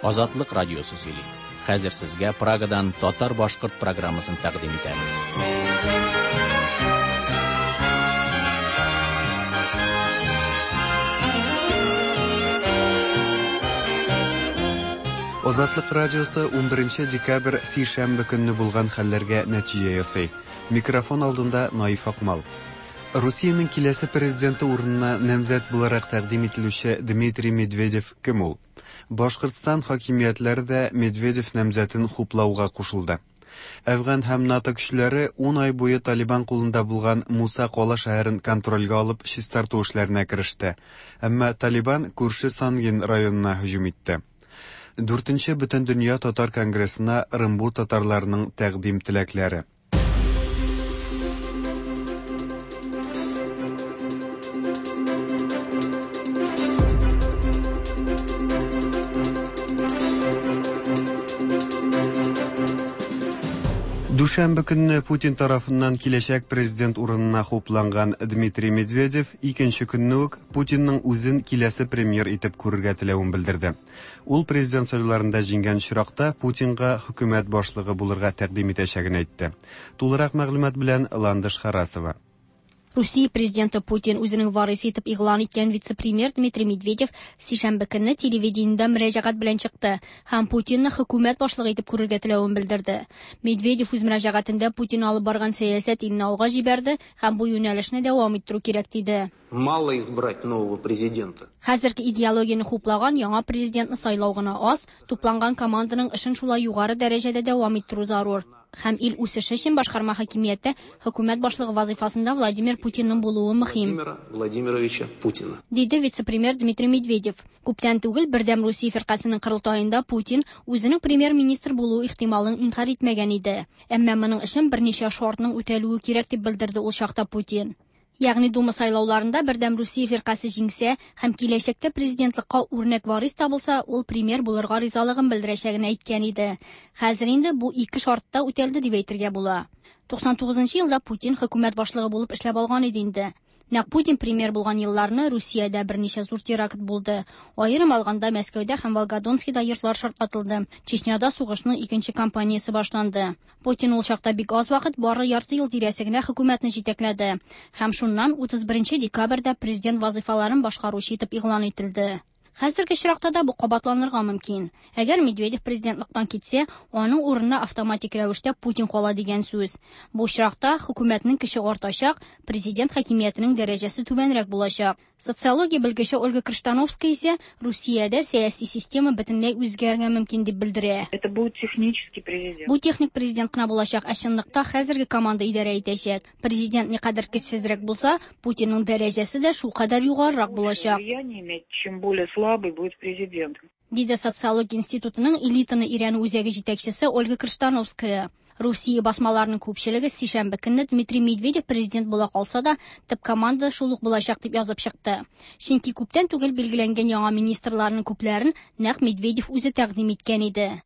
Азатлык радиосы сөйли. Хәзер сезгә Прагадан татар-башкорт программасын тәкъдим итәбез. Азатлык радиосы 11 декабрь сишәмбе көнне булган хәлләргә нәтиҗә ясый. Микрофон алдында Наиф Акмал. Русиянең киләсе президенты урынына намзәт буларак тәкъдим ителүче Дмитрий Медведев кем ул? Башкортстан хакимиятләре дә Медведев намзәтен хуплауга кушылды. Әфган һәм НАТО көчләре 10 ай буе Талибан кулында булган Муса Кала шәһәрен контрольгә алып чистарту эшләренә кереште. Әмма Талибан күрше Сангин районына һөҗүм итте. 4-нче Бөтендөнья татар конгрессына Ырымбур татарларының тәкъдим теләкләре. Дүшәмбе көнне Путин тарафыннан киләчәк президент урынына хупланган Дмитрий Медведев икенче көнне үк Путинның үзен киләсе премьер итеп күрергә теләвен белдерде. Ул президент сайлауларында җиңгән чиракта Путинга хөкүмәт башлыгы булырга тәкъдим итәчәген әйтте. Тулырак мәгълүмат белән Ландыш Харасова. Русия президенты Путин үзенең варысы итеп игълан иткән вице-премьер Дмитрий Медведев сишәмбе көнне телевидениедә мөрәҗәгать белән чыкты һәм Путинны хөкүмәт башлыгы итеп күрергә теләвен белдерде. Медведев үз мөрәҗәгатендә Путин алып барган сәясәт илне алга җибәрде һәм бу юнәлешне дәвам иттерү кирәк диде. Мало избрать нового президента. Хәзерге идеологияны хуплаган яңа президентны сайлау гына аз, тупланган команданың эшен шулай югары дәрәҗәдә дәвам иттерү зарур. Һәм ил үсеше өчен башкарма хакимияте хөкүмәт башлыгы вазифасында Владимир Путинның булуы мөһим. Владимировича Путина. Диде вице-премьер Дмитрий Медведев. Күптән түгел Бердәм Русия фиркасының кырылтаенда Путин үзенең премьер-министр булуы ихтималын инкар итмәгән иде. Әмма моның өчен берничә шартның үтәлүе кирәк дип белдерде ул чакта Путин. Ягъни Дума сайлауларында Бердәм Русия фиркасы җиңсә һәм киләчәктә президентлыкка үрнәк варис табылса, ул премьер булырга ризалыгын белдерәчәген әйткән иде. Хәзер инде бу ике шартта үтәлде дип әйтергә була. 99 елда Путин хөкүмәт башлыгы булып эшләп алган иде инде. Нәкъ Путин премьер булган елларны Русиядә берничә зур теракт булды. Аерым алганда Мәскәүдә һәм Волгодонскида йортлар шартлатылды. Чечняда сугышның икенче кампаниясе башланды. Путин ул чакта бик аз вакыт, бары ярты ел тирәсенә хөкүмәтне җитәкләде. Һәм шуннан 31 декабрьдә президент вазифаларын башкаручы итеп игълан ителде. Хәзерге чиракта да бу кабатланырга мөмкин. Әгәр Медведев президентлыктан китсә, аның урынына автоматик рәвештә Путин кала дигән сүз. Бу чиракта хөкүмәтнең көче артачак, президент хакимиятенең дәрәҗәсе түбәнрәк булачак. Социология белгече Ольга Крыштановская исә Русиядә сәяси система бөтенләй үзгәргән мөмкин дип белдерә. Это будет технический президент. Бу техник президент кына булачак, ә чынлыкта хәзерге команда идарә итәчәк. Президент никадәр көчсезрәк булса, Путинның дәрәҗәсе дә шулкадәр югарырак булачак. Чем более слабый будет президент. Диде социология институтының элитаны өйрәнү үзәге җитәкчесе Ольга Крыштановская. Русия басмаларының күпчелеге сишәмбе көнне Дмитрий Медведев президент була калса да, төп команда шул ук булачак дип язып чыкты. Чөнки күптән түгел билгеләнгән яңа министрларның күпләрен нәкъ Медведев үзе тәкъдим иткән иде.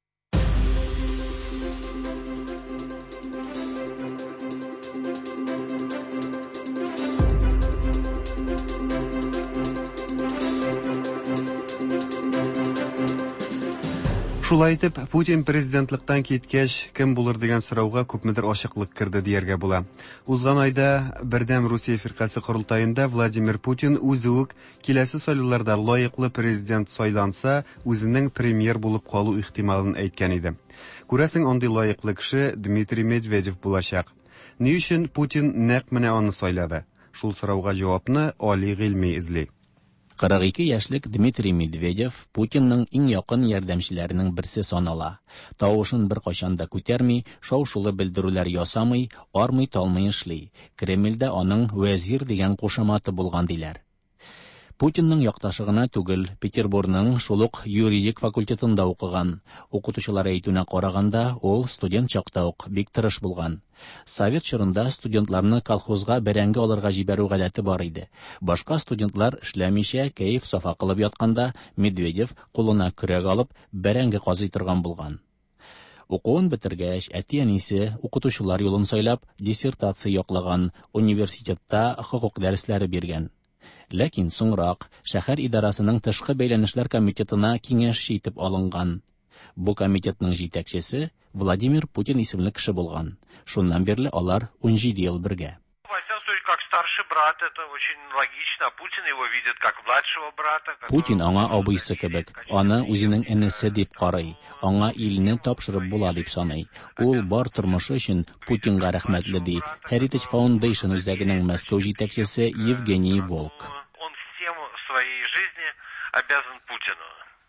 Шулай итеп, Путин президентлыктан киткәч, кем булыр дигән сорауга күпмедер ачыклык керде дияргә була. Узган айда Бердәм Русия фиркасы курултаенда Владимир Путин үзе үк киләсе сайлауларда лаеклы президент сайланса, үзенең премьер булып калу ихтималын әйткән иде. Күрәсең, андый лаеклы кеше Дмитрий Медведев булачак. Ни өчен Путин нәкъ менә аны сайлады? Шул сорауга җавапны Али Гыйльми эзли. 42 яшьлек Дмитрий Медведев Путинның иң якын ярдәмчеләренең берсе санала. Тавышын бер кайчан да күтәрми, шау-шулы белдерүләр ясамый, армый-талмый эшли. Кремльдә аның вәзир дигән кушаматы булган диләр. Путинның якташы гына түгел, Петербургның шулык юридик факультетында укыган. Укытучылар әйтүенә караганда, ул студент чакта ук бик тырыш булган. Совет чорында студентларны колхозга бәрәңге алырга җибәрү гадәте бар иде. Башка студентлар эшләмичә, кәеф сафа кылып ятканда, Медведев кулына көрәк алып бәрәңге казый торган булган. Укуын бетергәч, әти-әнисе укытучылар юлын сайлап, диссертация яклаган, университетта хокук дәресләре биргән. Ләкин соңрак шәһәр идарасының тышкы бәйләнешләр комитетына киңәшче итеп алынган. Бу комитетның җитәкчесе Владимир Путин исемле кеше булган. Шуннан бирле алар 17 ел бергә. Как старший брат, это очень логично. Путин его видит как младшего брата. Путин аңа абыйсы кебек, аны үзенең энесе дип карый, аңа илне тапшырып була дип саный. Ул бар тормышы өчен Путинга рәхмәтле ди. Heritage Foundation үзәгенең Мәскәү җитәкчесе Евгений Волк. Он всем в своей жизни обязан Путину.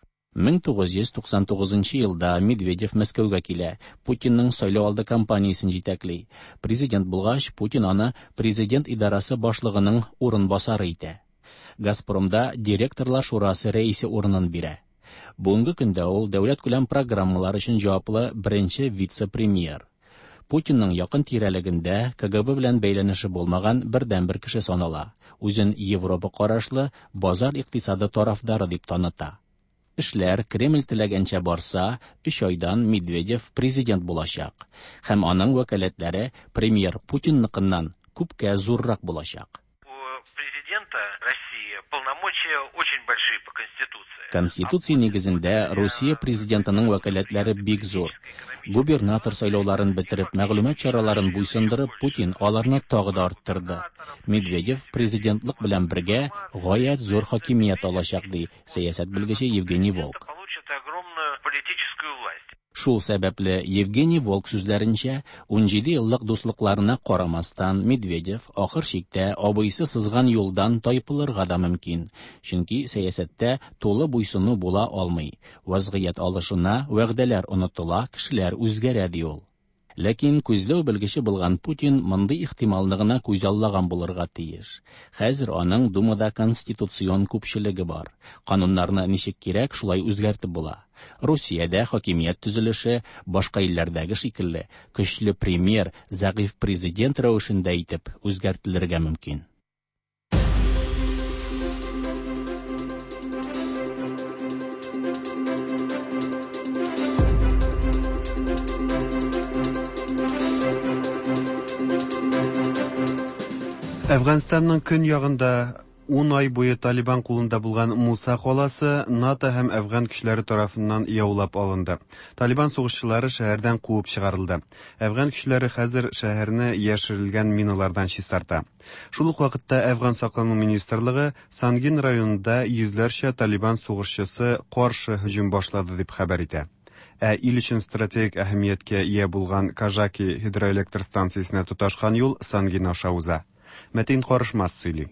1999 елда Медведев Мәскәүгә килә. Путинның сайлауалды кампаниясын җитәкли. Президент булгач, Путин аны президент идарасы башлыгының урынбасары итә. Газпромда директорлар шурасы рәисе урынын бирә. Бүгенге көндә ул дәүләт күләм программалар өчен җаваплы беренче вице-премьер. Путинның якын тирәлегендә КГБ белән бәйләнеше булмаган бердән-бер кеше санала. Үзен Европа карашлы базар икътисады тарафдары дип таныта. Эшләр Кремль теләгәнчә барса, 3 айдан Медведев президент булачак. Һәм аның вәкаләтләре премьер Путинныкыннан күпкә зуррак булачак. У президента России полномочия очень большие по Конституции. Конституция нигезендә Россия президентының вәкаләтләре бик зур. Губернатор сайлауларын бетереп, мәгълүмат чараларын буйсындырып, Путин аларны тагы да арттырды. Медведев президентлык белән бергә гаять зур хакимият алачак ди сәясәт белгече Евгений Волк. Получит огромную политическую власть. Шул сәбәпле Евгений Волк сүзләренчә, 17 еллык дуслыкларына карамастан Медведев ахыр чиктә абыйсы сызган юлдан тайпылырга да мөмкин. Чөнки сәясәттә тулы буйсыну була алмый. Вазгыять алышына вәгъдәләр онытыла, кешеләр үзгәрә ди ул. Ләкин күзләү белгече булган Путин мондый ихтималлыгына күз аллаган булырга тиеш. Хәзер аның Думада конституцион күпчелеге бар. Кануннарны ничек кирәк, шулай үзгәртеп була. Русиядә хакимият төзелеше башка илләрдәге шикелле көчле премьер, зәгыйфь президент рәвешендә итеп үзгәртелергә мөмкин. Әфганстанның көньягында 10 ай буе Талибан кулында булган Муса каласы НАТО һәм Әфган көчләре тарафыннан яулап алынды. Талибан сугышчылары шәһәрдән куып чыгарылды. Әфган көчләре хәзер шәһәрне яшерелгән миналардан чистарта. Шул ук вакытта Әфган саклану министрлыгы Сангин районында йөзләрчә Талибан сугышчысы каршы һөҗүм башлады дип хәбәр итә. Ил өчен стратегик әһәмияткә ия булган Кажаки гидроэлектр станциясенә тоташкан юл Сангин аша уза. Мәтин Карышмас сөйли.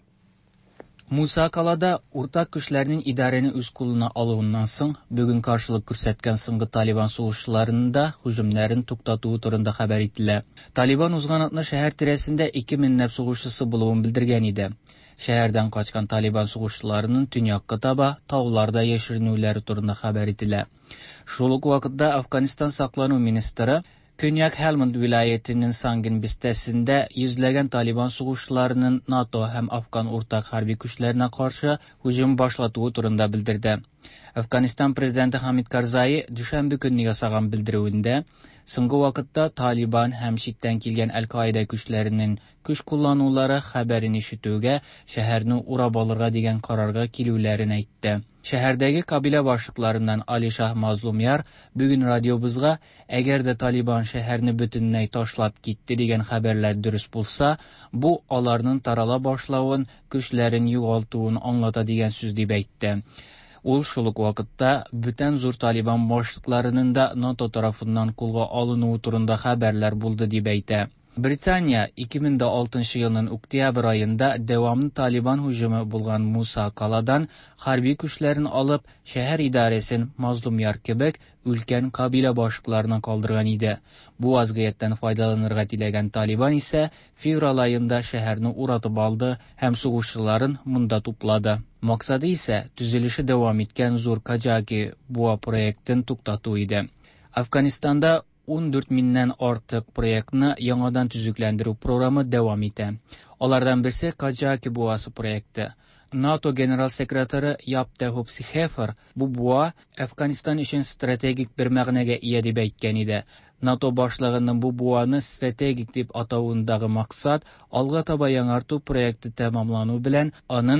Муса Калада уртак көчләрнең идарәне үз кулына алуыннан соң бүген каршылык күрсәткән соңгы Талибан сугышчыларында һөҗүмнәрен туктатуы турында хәбәр ителә. Талибан узган атна шәһәр тирәсендә 2000 нәп сугышчысы булуын белдергән иде. Шәһәрдән качкан Талибан сугышчыларының төньякка таба тауларда яшеренүләре турында хәбәр ителә. Шул ук вакытта Афганистан саклану министры Көньяк Хелманд вилаятының Сангин бистәсендә йөзләгән Талибан сугышчыларының НАТО һәм Афган уртак хәрби көчләренә каршы һөҗүм башлатуы турында белдерде. Афганистан президенты Хамид Карзай дүшәмбе көнне ясаган белдерүендә соңгы вакытта Талибан һәм читтән килгән Әл-Каида көчләренең көч кулланулары хәбәрен ишетүгә шәһәрне урап алырга дигән карарга килүләрен әйтте. Шәһәрдәге кабилә башлыкларыннан Али Шах Мазлумяр бүген радиобызга, әгәр дә Талибан шәһәрне бөтенләй ташлап китте дигән хәбәрләр дөрес булса, бу аларның тарала башлавын, көчләрен югалтуын аңлата дигән сүз дип әйтте. Ул шул ук вакытта бүтән зур Талибан башлыкларының да НАТО тарафыннан кулга алынуы турында хәбәрләр булды дип әйтә. Британия 2006 елның октябрь айында дәвамлы Талибан һөҗүме булган Муса Каладан хәрби көчләрен алып, шәһәр идарәсен Мазлумяр кебек өлкән кабилә башлыкларына калдырган иде. Бу вазгыятьтән файдаланырга теләгән Талибан исә февраль айында шәһәрне уратып алды һәм сугышчыларын монда туплады. Максаты исә төзелеше дәвам иткән зур Кажаки буа проектын туктату иде. Афганистанда 14 миннән артык проектны яңадан төзекләндерү программы дәвам итә. Алардан берсе Кажаки буасы проекты. НАТО генераль секретары Япте Хупсихефер бу буа Афганистан өчен стратегик бер мәгънәгә ия дип әйткән иде. НАТО башлыгының бу буаны стратегик дип атауындагы максат алга таба яңарту проекты тәмамлану белән аның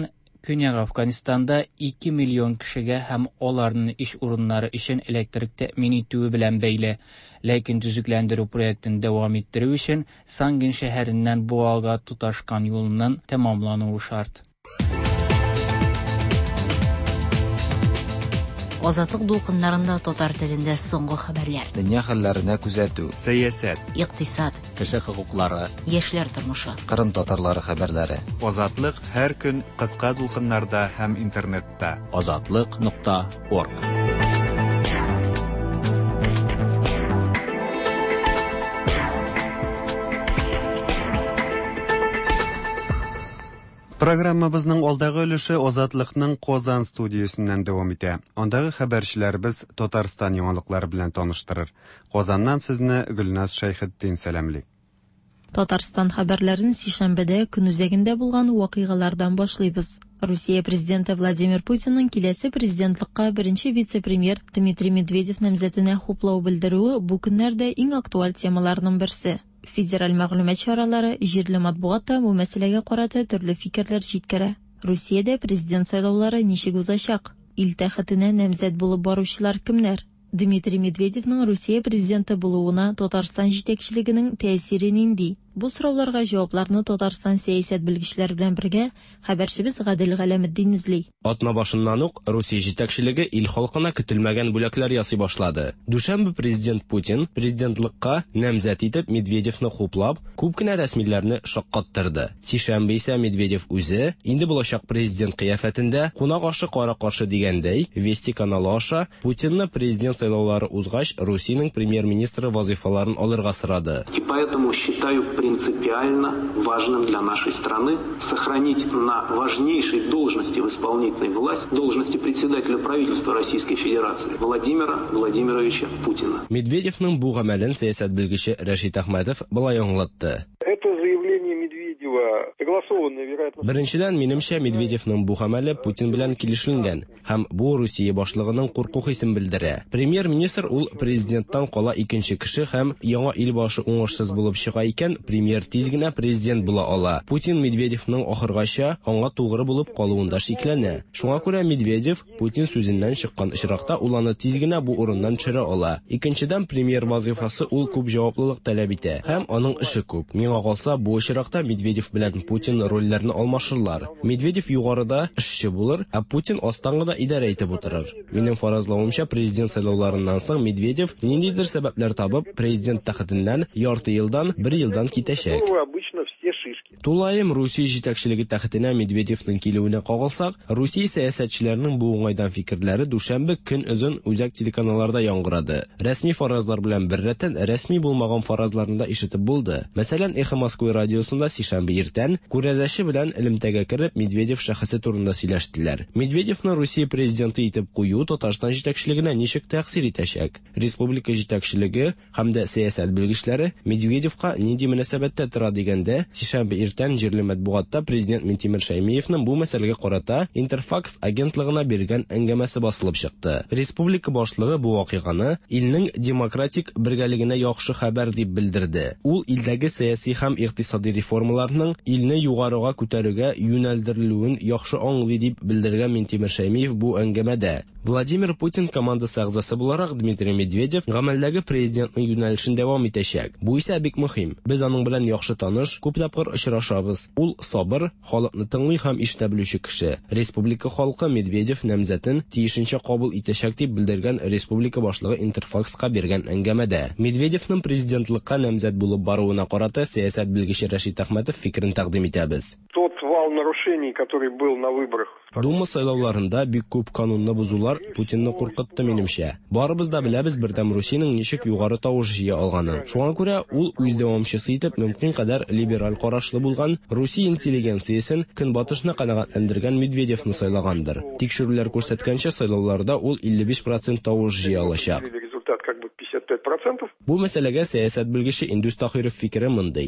Көньяк Афганистанда 2 миллион кешегә һәм аларның эш урыннары өчен электрик тәэмин итүе белән бәйле. Ләкин төзекләндерү проектын дәвам иттерү өчен Сангин шәһәреннән Буага туташкан юлның тәмамлануы шарт. Азатлык дулкыннарында татар телендә соңгы хәбәрләр. Дөнья хәлләренә күзәтү, сәясәт, Икътисад, Кеше хокуклары, яшьләр тормышы. Кырым татарлары хәбәрләре. Азатлык һәр көн кыска дулкыннарда һәм интернетта. Azatlyk.org. Программабызның алдагы өлеше Азатлыкның Казан студиясеннән дәвам итә. Андагы хәбәрчеләребез Татарстан яңалыклары белән таныштырыр. Казаннан сезне Гөлназ Шәйхетдин сәламли. Татарстан хәбәрләрен сишәмбедә көн үзәгендә булган вакыйгалардан башлыйбыз. Русия президенты Владимир Путинның киләсе президентлыкка беренче вице-премьер Дмитрий Медведев намзәтенә хуплау белдерүе бу көннәрдә иң актуаль темаларның берсе. Федераль мәгълүмат чаралары җирле матбугатта бу мәсьәләгә карата төрле фикерләр җиткерә. Русиядә президент сайлаулары ничек узачак? Ил тәхетенә намзәт булып баручылар кемнәр? Дмитрий Медведевның Русия президенты булуына Татарстан җитәкчелегенең тәэсире нинди? Бу сорауларга җавапларны Татарстан сәясәт белгечләре белән бергә хәбәрчебез Гадел Галәметдин изли. Атна башыннан ук Русия җитәкчелеге ил халкына көтелмәгән бүләкләр ясый башлады. Дүшәмбе президент Путин президентлыкка намзәт итеп Медведевны хуплап, күп кенә рәсмиләрне шаккаттырды. Сишәмбе исә Медведев үзе инде булачак президент кыяфәтендә кунак ашы кара каршы дигәндәй, Вести каналы аша Путинны президент сайлаулары узгач Русиянең премьер-министры вазифаларын алырга сорады. И поэтому считаю принципиально важным для нашей страны сохранить на важнейшей должности в исполнительной власти, должности председателя правительства Российской Федерации Владимира Владимировича Путина. Медведевның бу гамәлен сәясәт белгече Рәшит Әхмәтов булай аңлатты. Беренчедән, минемчә, Медведевның бу гамәле Путин белән килешелгән һәм бу Русия башлыгының курку хисен белдерә. Премьер-министр ул президенттан кала икенче кеше һәм яңа ил башы уңышсыз булып чыга икән, премьер тиз генә президент була ала. Путин Медведевның ахыргача аңа тугры булып калуында шикләнә. Шуңа күрә Медведев Путин сүзеннән чыккан очракта ул аны тиз генә бу урыннан төшерә ала. Икенчедән, премьер вазифасы ул күп җаваплылык таләп итә һәм аның эше күп. Миңа калса, бу очракта Медведев белән Путин рольләрне алмашырлар. Медведев югарыда эшче булыр, ә Путин астан гына идарә итеп утырыр. Минем фаразлавымча, президент сайлауларыннан соң Медведев ниндидер сәбәпләр табып, президент тәхетеннән ярты елдан, 1 елдан китәчәк. Тулаем Русия җитәкчелеге тәхетенә Медведевның килүенә кагылсак, Русия сәясәтчеләренең бу уңайдан фикерләре дүшәмбе көн озын үзәк телеканалларда яңгырады. Рәсми фаразлар белән бер рәттән рәсми булмаган фаразларны да ишетеп булды. Мәсәлән, Эхо Москвы радиосында сишәмбе иртән күрәзәче белән элемтәгә кереп Медведев шәхесе турында сөйләштеләр. Медведевны Русия президенты итеп кую Татарстан җитәкчелегенә ничек тәэсир итәчәк? Республика җитәкчелеге һәм дә сәясәт белгечләре Медведевка нинди мөнәсәбәттә тора дигәндә, сишәмбе иртән җирле матбугатта президент Минтимер Шәймиевның бу мәсьәләгә карата Интерфакс агентлыгына биргән әңгәмәсе басылып чыкты. Республика башлыгы бу вакыйганы илнең демократик бергәлегенә яхшы хәбәр дип белдерде. Ул илдәге сәяси һәм икътисади реформаларның илне югарыга күтәрүгә юнәлдерелүен яхшы аңлый дип белдергән Минтимер Шәймиев бу әңгәмәдә. Владимир Путин командасы әгъзасы буларак Дмитрий Медведев гамәлдәге президентның юнәлешен дәвам итәчәк. Бу исә бик мөһим. Без аның белән яхшы таныш, күп тапкыр очрашабыз. Ул сабыр, халыкны тыңлый һәм ишетә белүче кеше. Республика халкы Медведев намзәтен тиешенчә кабул итәчәк дип белдергән республика башлыгы Интерфакска биргән әңгәмәдә. Медведевның президентлыкка намзәт булып баруына карата сәясәт белгече Рәшит Әхмәтов фикерен тәкъдим итәбез. Дума сайлауларында бик күп канунны бузулар Путинны куркытты минемчә. Барыбыз да беләбез бердәм Русиянең ничек югары тавыш җыя алганын. Шуңа күрә ул үз дәвамчысы итеп мөмкин кадәр либераль карашлы булган Русия интеллигенциясен көнбатышны канәгатьләндергән Медведевны сайлагандыр. Тикшерүләр күрсәткәнчә сайлауларда ул 55% тавыш җыя алачак. Бу мәсьәләгә сәясәт белгече Индус Тахиров фикере мондый.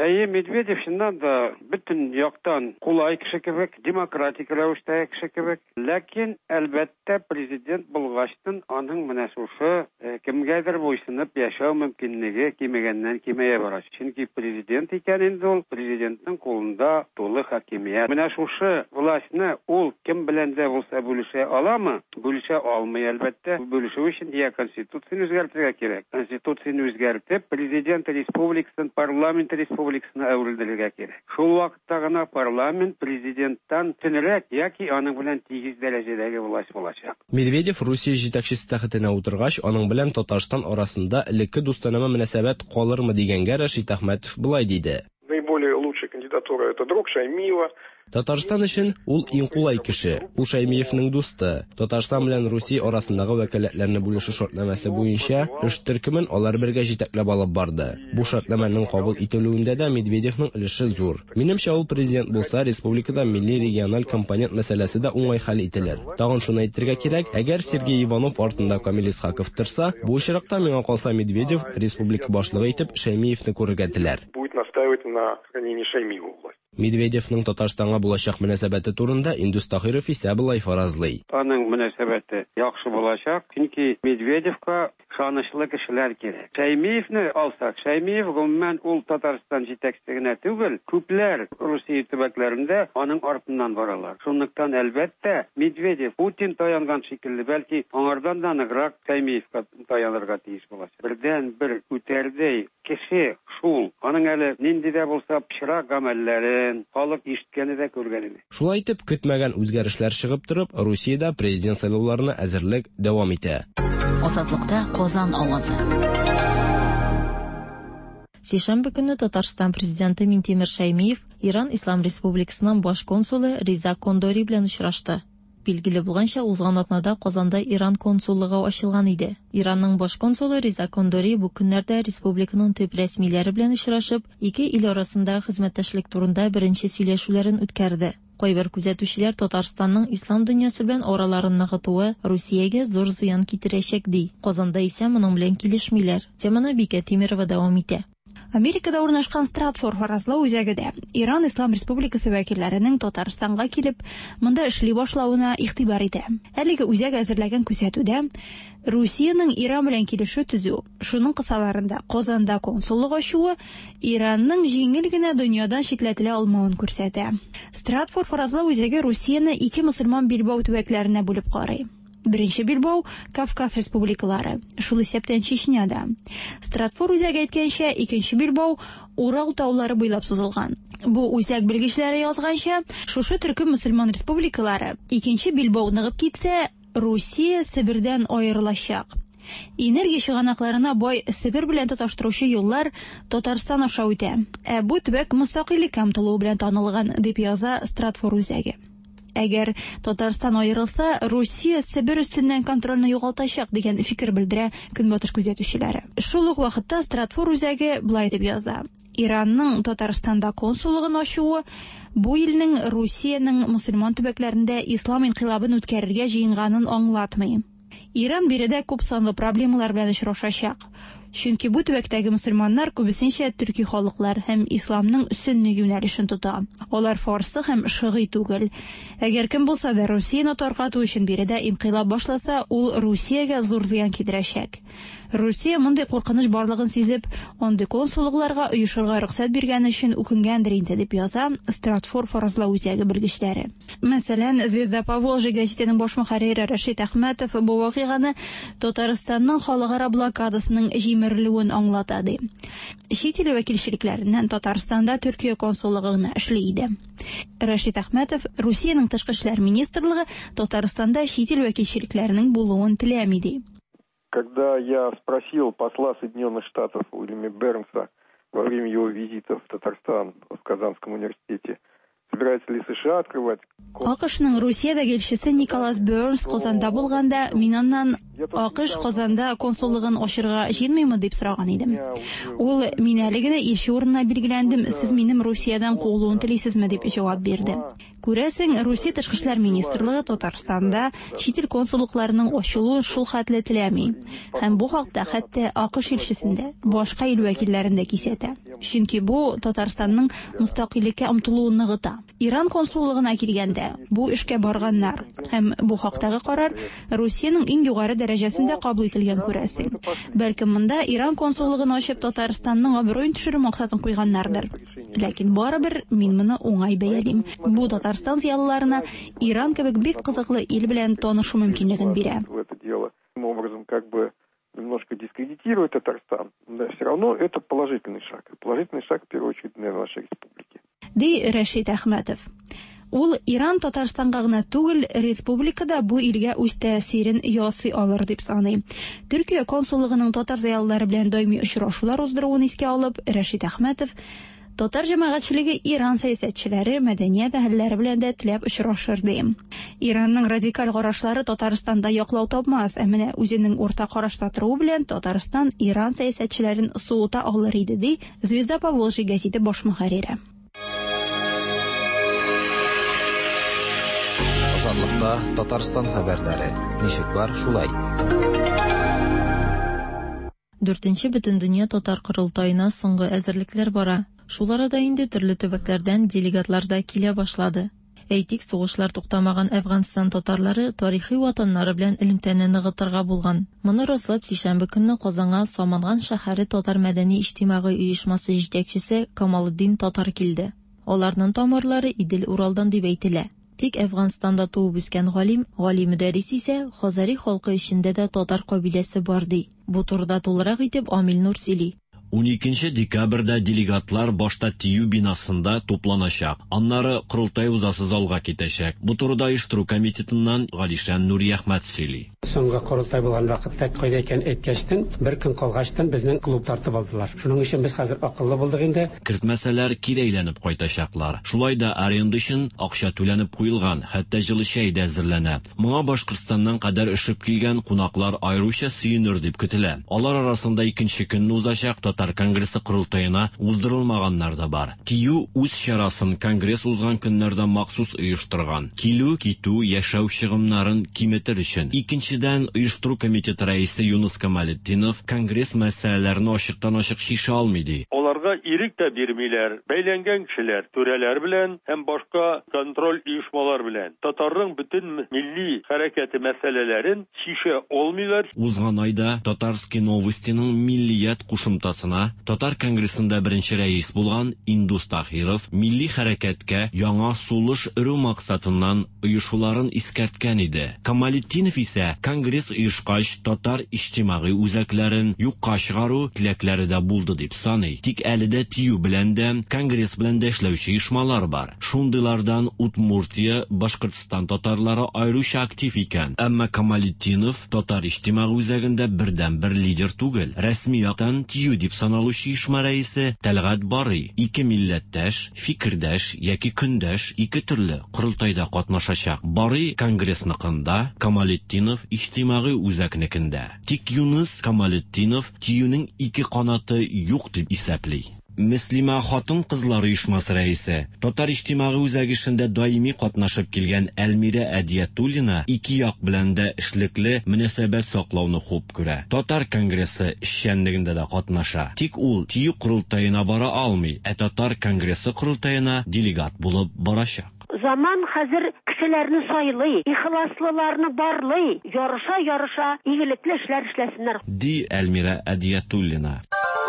Медведев шуннан да бөтен яктан кулай кеше кебек, демократик рәвештә кеше кебек. Ләкин әлбәттә президент булгачтан аның менә шушы кемгәдер буйсынып яшәү мөмкинлеге кимегәннән кимәя бара. Чөнки президент икән инде ул, президентның кулында тулы хакимият. Менә шушы властьны ул кем белән дә булса бүлешә аламы? Бүлешә алмый әлбәттә. Бүлешү өчен я конституцияны үзгәртергә кирәк. Конституцияны үзгәртеп, президент республикасын парламент республикасына әверелдерергә кирәк. Шул вакытта гына парламент президенттан төнрәк яки аның белән тигез дәрәҗәдәге власть булачак. Медведев Русия җитәкчесе тәхетенә утыргач, аның белән Татарстан арасында элекке дустанама мөнәсәбәт калырмы дигәнгә Рашид Әхмәтов булай диде. Наиболее лучшая кандидатура это друг Шаймиева. Татарстан өчен ул иң кулай кеше. Ул Шаймиевның дусты. Татарстан белән Русия арасындагы вәкаләтләрне бүлешү шартнамасы буенча эш төркемен алар бергә җитәкләп алып барды. Бу шартнаманың кабул ителүендә дә Медведевның өлеше зур. Минемчә, ул президент булса, республикада милли региональ компонент мәсьәләсе дә уңай хәл ителер. Тагын шуны әйтергә кирәк, әгәр Сергей Иванов артында Камил Исхаков торса, бу очракта миңа калса Медведев республика башлыгы итеп Шаймиевны күрергә теләр. Будет настаивать на сохранении Шаймиева у власти. Медведевның Татарстанга булачак мөнәсәбәте турында Индус Тахиров исә булай фаразлый. Аның мөнәсәбәте яхшы булачак, чөнки Медведевка шанычлы кешеләр кирәк. Шаймиевны алсак, Шаймиев гомумән ул Татарстан җитәкчелегенә түгел, күпләр Русия төбәкләрендә аның артыннан баралар. Шунлыктан әлбәттә Медведев Путин таянган шикелле, бәлки аңардан да ныграк Шаймиевка таянырга тиеш булачак. Бердән бер үтәрдәй кеше шул, аның әле нинди дә булса пычрак гамәлләрен халык ишеткәне дә күргәне. Шулай итеп, көтмәгән үзгәрешләр чыгып торып, Русиядә президент сайлауларына әзерлек дәвам итә. Азатлыкта Казан авазы. Сишәмбе көнне Татарстан президенты Минтимер Шәймиев Иран Ислам Республикасының баш консулы Риза Кондори белән очрашты. Билгеле булганча, узган атнада Казанда Иран консуллыгы ачылган иде. Иранның баш консулы Риза Кондори бу көннәрдә республиканың төп рәсмиләре белән очрашып, ике ил арасында хезмәттәшлек турында беренче сөйләшүләрен үткәрде. Кайбер күзәтүчеләр Татарстанның ислам дөньясы белән араларын ныгытуы Русиягә зур зыян китерәчәк ди. Казанда исә моның белән килешмиләр. Теманы Бикә Тимерова дәвам итә. Америкада урнашкан Стратфорд фаразлау үзәгедә Иран Ислам Республикасы вәкилләренең Татарстанга килеп, монда эшли башлавына игътибар итә. Әлеге үзәк әзерләгән күзәтүдә Русиянең Иран белән килешү төзү, шуның кысаларында Казанда консуллык ачуы Иранның җиңел генә дөньядан читләтелә алмавын күрсәтә. Стратфорд фаразлау үзәге Русияне ике мөселман Билбау төбәкләренә бүлеп карый. Беренче Билбау – Кавказ республикалары, шул исәптән Чечняда. Стратфорд үзәге әйткәнчә, икенче Билбау Урал таулары буйлап сузылган. Бу үзәк белгечләре язганча, шушы төркем мөселман республикалары икенче Билбау ныгып китсә, Русия Себердән аерылачак. Энергия чыганакларына бай Себер белән тоташтыручы юллар Татарстан аша үтә. Бу төбәк мөстәкыйльлеккә омтылуы белән танылган, дип яза Стратфорд үзәге. Әгәр Татарстан аерылса, Русия Себер өстеннән контрольны югалтачак дигән фикер белдерә Көнбатыш күзәтүчеләре. Шул ук вакытта Стратфорд үзәге булай дип яза: Иранның Татарстанда консуллыгын ачуы бу илнең Русиянең мөселман төбәкләрендә ислам инкыйлабын үткәрергә җыенганын аңлатмый. Иран биредә күп санлы проблемалар белән очрашачак. Чөнки бу төбәктәге мөселманнар күбесенчә төрки халыклар һәм исламның сөнни юнәлешен тота. Алар фарсы һәм шигый түгел. Әгәр кем булса да Русияне таркату өчен биредә инкыйлаб башласа, ул Русиягә зур зыян китерәчәк. Русия мондый куркыныч барлыгын сизеп, андый консуллыкларга оешырга рөхсәт биргән өчен үкенгәндер инде, дип яза Стратфорд фаразлау үзәге белгечләре. Мәсәлән, Звезда Поволжья гәзитенең баш мөхәррире Рашид Әхмәтов бу вакыйганы Татарстанның халыкара блокадасының җимерелүен аңлата ди. Чит ил вәкилчелекләреннән Татарстанда Төркия консуллыгына эшли иде. Рашид Әхмәтов Русиянең тышкы эшләр министрлыгы Татарстанда чит ил вәкилчелекләренең булуын теләми ди. Когда я спросил посла Соединенных Штатов Уильяма Бернса во время его визита в Татарстан в Казанском университете, собирается ли США открывать... АКШның Русиядәге элчесе Николас Бернс Казанда булганда, мин аннан АКШ Казанда консуллыгын ачырга җыенмыймы дип сораган идем. Ул мин әле генә илче урынына билгеләндем, сез минем Русиядан куылуын телисезме дип җавап бирде. Күрәсең, Русия Тышкы эшләр министрлыгы Татарстанда чит ил консуллыкларының ачылуын шул хәтле теләми. Һәм бу хакта хәтта АКШ илчесендә, башка ил вәкилләрендә кисәтә. Чөнки бу Татарстанның мустакыйльлеккә омтылуын ныгыта. Иран консуллыгына килгәндә, бу эшкә барганнар һәм бу хактагы карар Русиянең иң югары дәрәҗәсендә кабул ителгән күрәсең. Бәлкем монда Иран консуллыгын ачып Татарстанның абруен төшерү максатын куйганнардыр. Ләкин барыбер мин моны уңай бәялим. Бу Татарстан зыялыларына Иран кебек бик кызыклы ил белән танышу мөмкинлеген бирә. Таким образом, как бы немножко дискредитирует Татарстан, но все равно это положительный шаг. Положительный шаг, в первую очередь, для нашей республики. Ди Рәшит Әхмәтов. Ул Иран Татарстанга гына түгел, республикада бу илгә үз тәэсирен ясый алыр дип саный. Төркия консуллыгының татар зыялылары белән даими очрашулар уздыруын искә алып, Рәшит Әхмәтов татар җәмәгатьчелеге Иран сәясәтчеләре, мәдәният әһелләре белән дә теләп очрашыр ди. Иранның радикаль карашлары Татарстанда яклау тапмас, ә менә үзенең урта карашта тору белән Татарстан Иран сәясәтчеләрен суыта алыр иде ди Звезда Поволжья гәзите баш мөхәррире. Азатлыкта Татарстан хәбәрләре. Ничек бар шулай? 4-нче Бөтендөнья татар корылтаена соңгы әзерлекләр бара. Шул арада инде төрле төбәкләрдән делегатлар да килә башлады. Әйтик, сугышлар туктамаган Әфганстан татарлары тарихи ватаннары белән элемтәне ныгытырга булган. Моны раслап сишәмбе көнне Казанга Саманган шәһәре татар мәдәни-иҗтимагый оешмасы җитәкчесе Камалетдин Татар килде. Аларның тамырлары Идел Уралдан дип әйтелә. Тик Әфганстанда туып үскән галим мөдәррис исә Хазари халкы эчендә дә татар кабиләсе бар ди. Бу турыда тулырак итеп Амил Нур сөйли. 12 декабрьдә делегатлар башта ТИЮ бинасында тупланачак. Аннары курултай узасы залга китәчәк. Бу турыда оештыру комитетыннан Галишан Нури Әхмәт сөйли. Соңгы курултай булган вакытта кайда икән әйткәчтән, бер көн калгачтан безнең клуб тартып алдылар. Шуның өчен без хәзер акыллы булдык инде. Кертмәсәләр кирәйләнеп кайтачаклар. Шулай да аренда өчен акча түләнеп куелган, хәтта җылы чәй дә әзерләнә. Моңа Башкортстаннан кадәр эшеп килгән кунаклар аеруча сөенер дип көтелә. Алар арасында икенче көнне узачак Татар конгрессы курултаена уздырылмаганнар да бар. ТИЮ үз чарасын конгресс узган көннәрдә махсус оештырган. Килү, китү, яшәү чыгымнарын киметер өчен. Икенчедән, оештыру комитеты рәисе Юнус Камалетдинов конгресс мәсьәләләрен ачыктан-ачык шиша алмый ди. Аларга ирек тә бирмиләр. Бәйләнгән кешеләр, түрәләр белән һәм башка контроль оешмалар белән татарның бөтен милли хәрәкәте мәсьәләләрен шиша алмыйлар. Узган айда Татарские новостиның миллият кушымтасына Татар конгрессында беренче рәис булган Индус Тахиров милли хәрәкәткә яңа сулыш өрү максатыннан оешуларын искәрткән иде. Камалетдинов исә конгресс оешкач татар иҗтимагый үзәкләрен юкка чыгару теләкләре дә булды дип саный. Тик әле дә ТИЮ белән дә конгресс белән дә эшләүче оешмалар бар. Шундыйлардан Удмуртия, Башкортстан татарлары аеруча актив икән. Әмма Камалетдинов татар иҗтимагый үзәгендә бердән-бер лидер түгел. Рәсми яктан ТИЮ дип саналучы оешма рәисе Тәлгать Барый. Ике милләттәш, фикердәш яки көндәш ике төрле курултайда катнашачак. Барый конгрессныкында, Камалетдинов иҗтимагый үзәкнекендә. Тик Юнус Камалетдинов ТИЮның ике канаты юк дип исәпли. Мөслимә хатын-кызлар оешмасы рәисе, татар иҗтимагый үзәге эшендә даими катнашып килгән Әлмирә Әдиятуллина ике як белән дә эшлекле мөнәсәбәт саклауны хуп күрә. Татар конгрессы эшчәнлегендә дә катнаша. Тик ул ТИЮ курултаена бара алмый, татар конгрессы курултаена делегат булып барачак. Zaman хәзер кешеләрне сайлый, ихласлыларны барлый, ярыша, игелекле эшләр эшләсеннәр. Ди Әлмирә Әдиятуллина.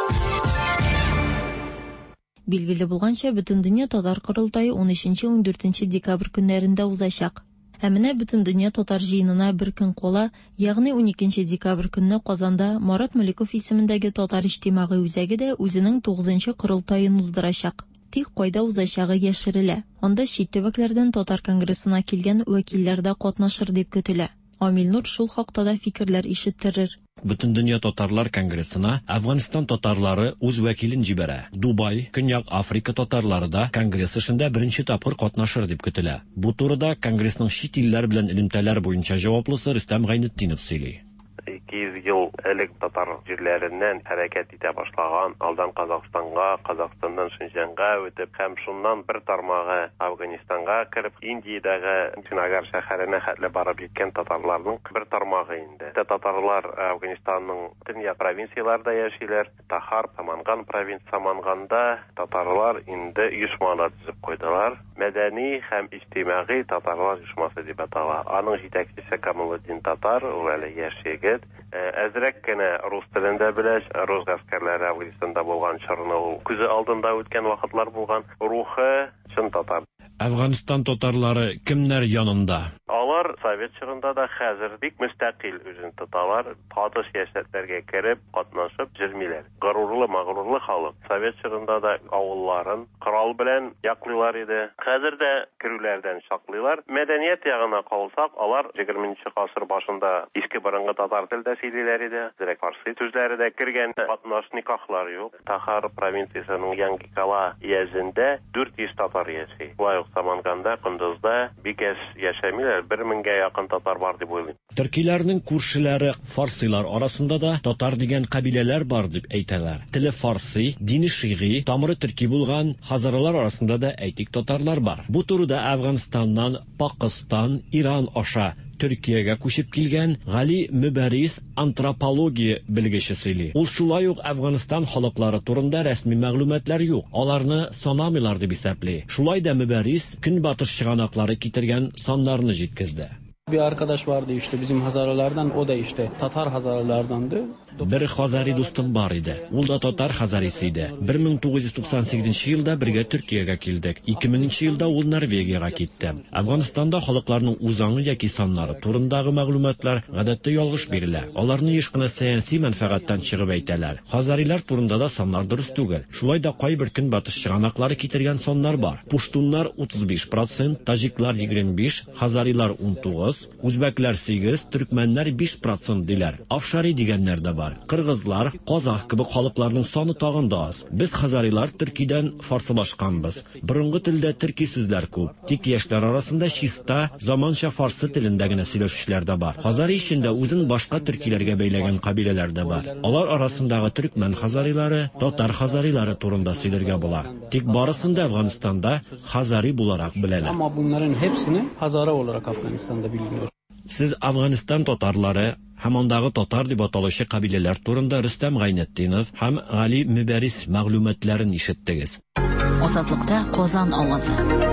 Билгеле булганча, Бөтендөнья татар корылтайы 13-14 декабрь көннәрендә узачак. Ә менә Бөтендөнья татар җыенына бер көн кала, ягъни 12 декабрь көнне Казанда Марат Мөлеков исемендәге татар иҗтимагый үзәге дә үзенең 9-нчы корылтаен уздырачак. Тик кайда узачагы яшерелә. Анда чит төбәкләрдән татар конгрессына килгән вәкилләр дә катнашыр дип көтелә. Амил Нур шул хакта да фикерләр ишеттерер. Бөтендөнья татарлар конгрессына Әфганстан татарлары үз вәкилен җибәрә. Дубай, Көньяк Африка татарлары да конгресс эшендә беренче тапкыр катнашыр дип көтелә. Бу турыда конгрессның чит илләр белән элемтәләр буенча җаваплысы Рөстәм Гайнетдинов сөйли. 1200 ел элек татар җирләреннән хәрәкәт итә башлаган, алдан Казакъстанга, Казакъстаннан Шинҗанга үтеп, һәм шуннан бер тармагы Афганистанга киреп, Индиядәге Шинагар шәһәренә хәтле барып җиткән татарларның бер тармагы инде. Татарлар Афганистанның төньяк провинцияларында яшиләр. Тахар, Саманган провинциясе, Саманганда татарлар инде оешмалар төзеп куйдылар. Мәдәни һәм иҗтимагый татарлар оешмасы дип атала. Аның җитәкчесе Камалетдин Татар, ул әле яшь егет. Әзрәк кенә рус телендә белә, рус гаскәрләре Афганистанда булган чорны ул күзе алдында үткән вакытлар булган. Рухы чын татар. Афганистан татарлары кемнәр янында? Алар Совет чорында да хәзер бик мөстәкыйль үзен тоталар, татыш яшьләргә кереп, катнашып җирмиләр. Горурлы, магрурлы халык. Совет чорында да авылларын корал белән яклыйлар иде. Хәзер дә керүләрдән шаклыйлар. Мәдәният ягына калсак, алар 20нче гасыр башында иске борынгы татар телдә сөйлиләр иде. Дирәк фарсы сүзләре дә кергән, катнаш никахлар юк. Тахар провинциясының Янгикала язында 400 татар яши. Саманганда, Кундузда бик әз яшәмиләр, 1000-гә якын татар бар дип уйлыйм. Төркиләрнең күршеләре фарсилар арасында да татар дигән кабиләләр бар дип әйтәләр. Теле фарси, дине шигъи, тамыры төрки булган хазарлар арасында да әйтик татарлар бар. Бу турыда Афганистаннан, Пакистан, Иран аша Төркиягә күчеп килгән Гали Мөбәрис антропология белгече сөйли. Ул шулай ук Афганистан халыклары турында рәсми мәгълүматлар юк. Аларны санамыйлар дип исәпли. Шулай да Мөбәрис көнбатыш чыганаклары китергән саннарны җиткезде. Bir arkadaş vardı işte bizim Hazaralardan, o da işte Tatar Hazaralardandı. Bir Hazari dostum var idi. Ул да татар хазарisi иде. 1998 елда бергә Төркиягә килдек. 2000 елда ул Норвегиягә китте. Афганистанда халыкларның үзаңы яки саннары турындагы мәгълүматлар гадәттә ялгыш бирелә. Аларны еш кына сәяси мәнфәгатьтән чыгып әйтәләр. Хазарилар турында да саннар дөрес түгел. Шулай да кайбер көнбатыш чыганаклары китергән саннар бар. Пуштуннар 35%, таҗиклар 25%, хазарилар 19%, үзбәкләр 8%, төркмәннәр 5% диләр. Афшари дигәннәр дә бар. Кыргызлар, казах кебек халыкларның саны тагын да аз. Без хазарилар Төркидән фарсылашканбыз. Борынгы телдә төрки сүзләр күп. Тик яшьләр арасында чиста, заманча фарсы телендә генә сөйләшүчеләр дә бар. Хазари эчендә үзен башка төркиләргә бәйләгән кабиләләр дә бар. Алар арасындагы төркмән хазарилары, татар хазарилары турында сөйләргә була. Тик барысын да Афганистанда хазари буларак беләләр. Ama bunların hepsini Hazara olarak Afganistan'da biliniyor. Siz Afganistan татарлары һәм андагы татар дип аталучы кабиләләр турында Рөстәм Гайнетдинов һәм Гали Мөбәрис мәгълүматларын ишеттегез. Азатлыкта Казан авазы.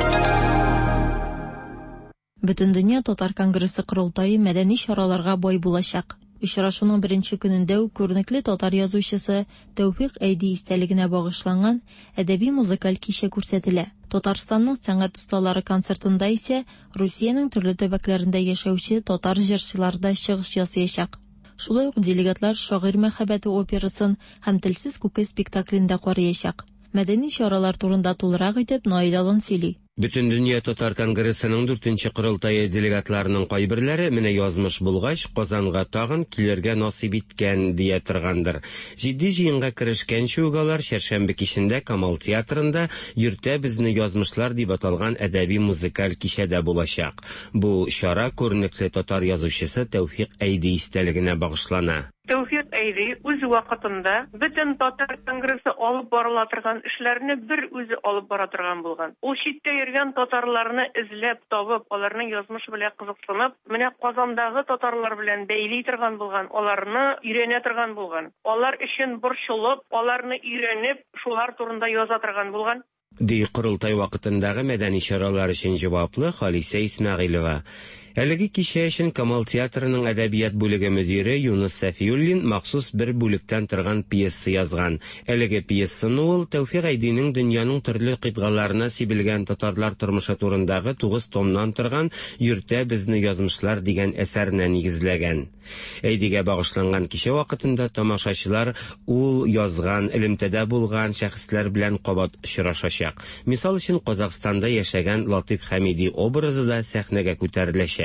Бөтендөнья татар конгрессы курултайы мәдәни чараларга бай булачак. Очрашуның беренче көнендә үк күренекле татар язучысы Тәүфыйк Әйди истәлегенә багышланган әдәби-музыкаль кичә күрсәтелә. Татарстанның сәнгать осталары концертында исә Русиянең төрле төбәкләрендә яшәүче татар җырчылары да чыгыш ясаячак. Шулай ук делегатлар шагыйрь мәхәббәте операсын һәм Телсез күке спектаклендә карыячак. Мәдәни чаралар турында тулырак итеп Наилалан сөйли. Бөтендөнья татар конгрессының 4нче курултайы делегатларының кайберләре менә язмыш булгач Казанга тагын килергә насыйп иткән дия торгандыр. Җитди җыенга керешкәнче угалар Шәршәмбе кичендә Камал театрында йөртә безне язмышлар дип аталган әдәби-музыкаль кичәдә булачак. Бу чара күренекле татар язучысы Тәүфыйк Әйди истәлегенә багышлана. Тәүфыйк Әйди үз вакытында бөтен татар конгрессы алып барыла торган эшләрне бер үзе алып бара торган булган. Ул читтә йөргән татарларны эзләп табып, аларның язмыш белән кызыксынып, менә Казандагы татарлар белән бәйли торган булган, аларны өйрәнә торган булган. Алар өчен борчылып, аларны өйрәнеп, шулар турында яза торган булган. Ди курултай вакытындагы мәдәни чаралар өчен җаваплы Халисә Исмәгыйлова. Әлеге кичә өчен Камал театрының әдәбият бүлеге мөдире Юнус Сафиуллин махсус бер бүлектән торган пьеса язган. Әлеге пьесаны ул Тәүфыйк Әйдинең дөньяның төрле кыйтгаларына сибелгән татарлар тормышы турындагы 9 томнан торган Йөртә безне язмышлар дигән әсәренә нигезләгән. Әйдигә багышланган кичә вакытында тамашачылар ул язган, элемтәдә булган шәхесләр белән кабат очрашачак. Мисал өчен Казакъстанда яшәгән Латиф Хәмиди образы да сәхнәгә күтәреләчәк.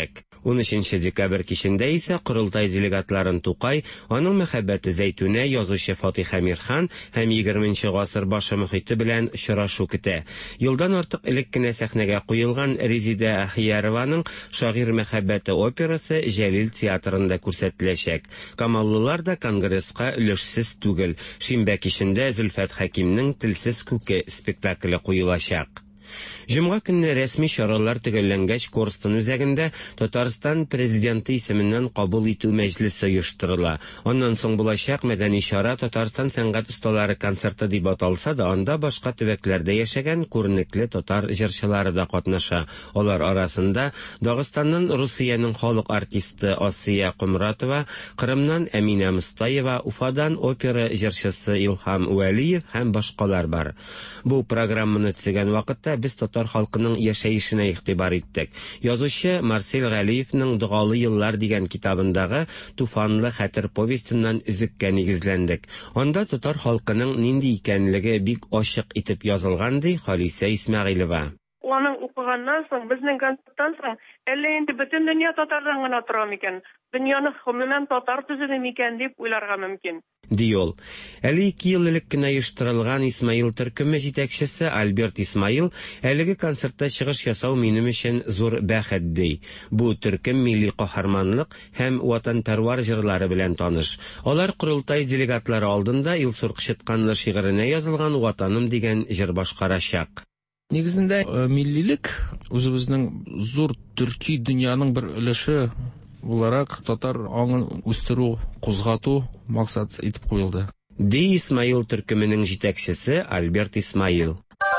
13 декабрь кичендә исә корылтай делегатларын Тукай, аның мәхәббәте Зәйтүнә, язучы Фатих Әмирхан һәм 20-нче гасыр башы мөхите белән очрашу көтә. Елдан артык элек кенә сәхнәгә куелган Резидә Әхиярованың «Шагыйрь мәхәббәте» операсы Җәлил театрында күрсәтеләчәк. Камаллылар да конгресска өлешсез түгел. Шимбә кичендә Зөлфәт Хәкимнең «Телсез күке» спектакле куелачак. Җомга көнне рәсми чаралар төгәлләнгәч, Корстон үзәгендә Татарстан президенты исеменнән кабул итү мәҗлесе оештырыла. Аннан соң булачак мәдәни чара Татарстан сәнгать осталары концерты дип аталса да, анда башка төбәкләрдә яшәгән күренекле татар җырчылары да катнаша. Алар арасында Дагыстаннан Русиянең халык артисты Асия Кумратова, Кырымнан Әминә Мостаева, Уфадан опера җырчысы Илһам Вәлиев һәм башкалар бар. Бу программаны төзегән вакытта без татар халкының яшәешенә игътибар иттек. Язучы Марсель Галиевның «Дугалы еллар» дигән китабындагы туфанлы хәтер повестеннан үзеккә нигезләндек. Анда татар халкының нинди икәнлеге бик ачык итеп язылган ди Халисә Исмәгыйлова. Аның укыганнан соң, безнең концерттан соң, әллә инде бөтен дөнья татардан гына тора микән? Дөньяны гомумән татар төзеде микән дип уйларга мөмкин. Диол. Әле 2 ел элек кенә оештырылган Исмаил төркеме җитәкчесе Альберт Исмаил әлеге концертта чыгыш ясау минем өчен зур бәхет ди. Бу төркем милли каһарманлык һәм ватанпәрвәр җырлары белән таныш. Алар корылтай делегатлары алдында Илсур Кычытканлы шигыренә язылган «Ватаным» дигән җыр башкарачак. Нигезендә миллилек үзебезнең зур төрки дөньяның бер өлеше буларак татар аңын үстерү, кузгату максат итеп куелды. Ди Исмаил төркеменең җитәкчесе Альберт Исмаил.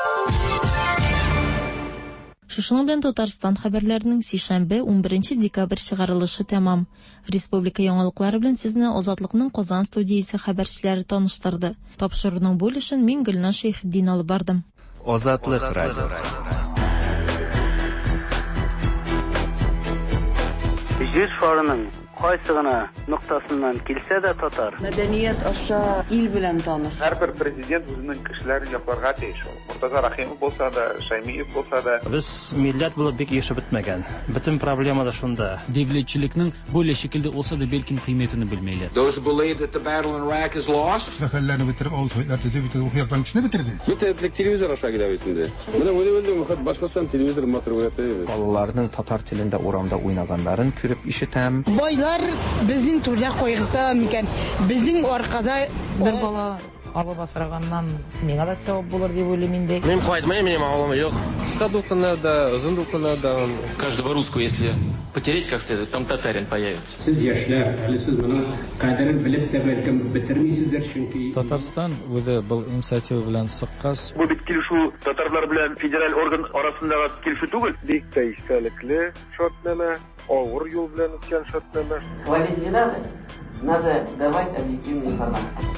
Шушының белән Татарстан хәбәрләренең сишәмбе 11 декабрь чыгарылышы тәмам. Республика яңалыклары белән сезне Азатлыкның Казан студиясе хәбәрчеләре таныштырды. Тапшыруның бу өлешен мин Гөлнар Шәйхетдин алып бардым. Азатлык радиосы. Жүз форының кайсыгына нуктасыннан килсә дә татар. Мәдәният аша ил белән таныш. Һәрбер президент үзенең кешеләрен якларга тиеш. Муртаза Рахимов булса да, Шаймиев булса да. Без милләт булып бик яшәп бетмәгән. Бөтен проблема да шунда. Devletçilikning böyle şekilde olsa da belki kıymetini bilmeyler. Those who believe that the battle in Iraq is lost. Мәхәлләне битереп, авылда битереп, ухыяктан кешене битерде. Бөтен телевизор аша килә бит инде. Менә бүлдем, башкасынан телевизор матбугаты. Балаларның татар телендә урамда уйнаганнарын күреп ишетәм. Байлар безнең түрдә кайгырта микән? Безнең аркада бер бала Aba basragandan mega da sevap bulur diye uyluyum indi. Benim kayıtmayım, benim ağlamam yok. Kısa dokunada, uzun dokunada. Каждого русского, если потереть как следует, там татарин появится. Siz yaşlar, hali siz bunun kadrini bilip de belki bitirmeysizdir çünkü. Tatarstan o'zi bu inisiativa bilan siqqas. Bu bitkilişu Tatarlar bilen federal organ arasındagi kelişu tugul. Dik tayishtalikli shotnama, og'ir yo'l bilan o'tgan shotnama. Говорить не надо. Надо давать объективную информацию.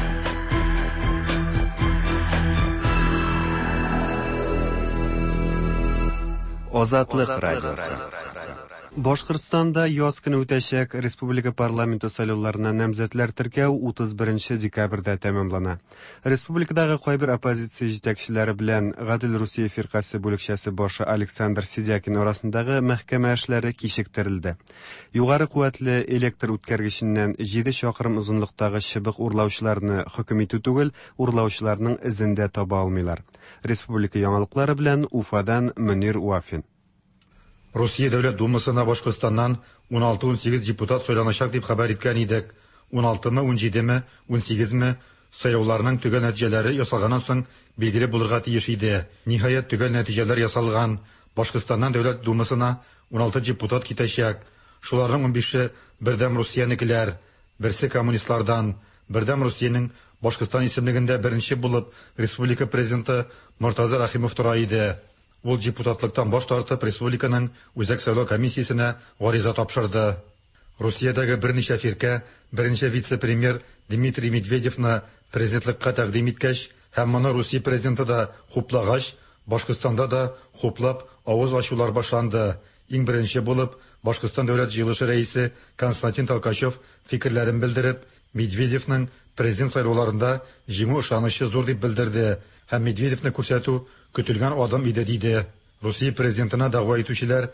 Азатлык радиосы. Башкортстанда яз көне үтәчәк республика парламенты сайлауларына намзәтләр теркәү 31 декабрьдә тәмамлана. Республикадагы кайбер оппозиция җитәкчеләре белән Гадел Русия фиркасы бүлекчәсе башы Александр Сидякин арасындагы мәхкәмә эшләре кичектерелде. Югары куәтле электр үткәргеченнән 7 чакрым озынлыктагы чыбык урлаучыларны хөкем итү түгел, урлаучыларның изендә таба алмыйлар. Республика яңалыклары белән Уфадан Мөнир Уафин. Русия Дәүләт Думасына Башкортстаннан 16-18 депутат сайланачак дип хәбәр иткән идек. 16-мы, 17-ми, 18-ми сайлауларның төгәл нәтиҗәләре ясалганнан соң билгеле булырга тиеш иде. Ниһаять төгәл нәтиҗәләр ясалган. Башкортстаннан Дәүләт Думасына 16 депутат китәчәк. Шуларның 15-е бердәм Русиянекеләр, берсе коммунистлардан, бердәм Русиянең Башкортстан исемлегендә беренче булып республика президенты Муртаза Рахимов тора иде. Ул депутатлыктан баш тартып республиканың үзәк сайлау комиссиясенә гариза тапшырды. Русиядәге берничә фиркә беренче вице-премьер Дмитрий Медведевны президентлыкка тәкъдим иткәч, һәм моны Русия президенты да хуплагач, Башкортстанда да хуплап авыз ачулар башланды. Иң беренче булып Башкортстан дәүләт җыелышы рәисе Константин Толкачев фикерләрен белдереп, Медведевның президент сайлауларында җиңү ышанычы зур дип белдерде. Һәм Медведевны күрсәтү көтелгән адым иде диде. Русия президентына дәгъва итүчеләр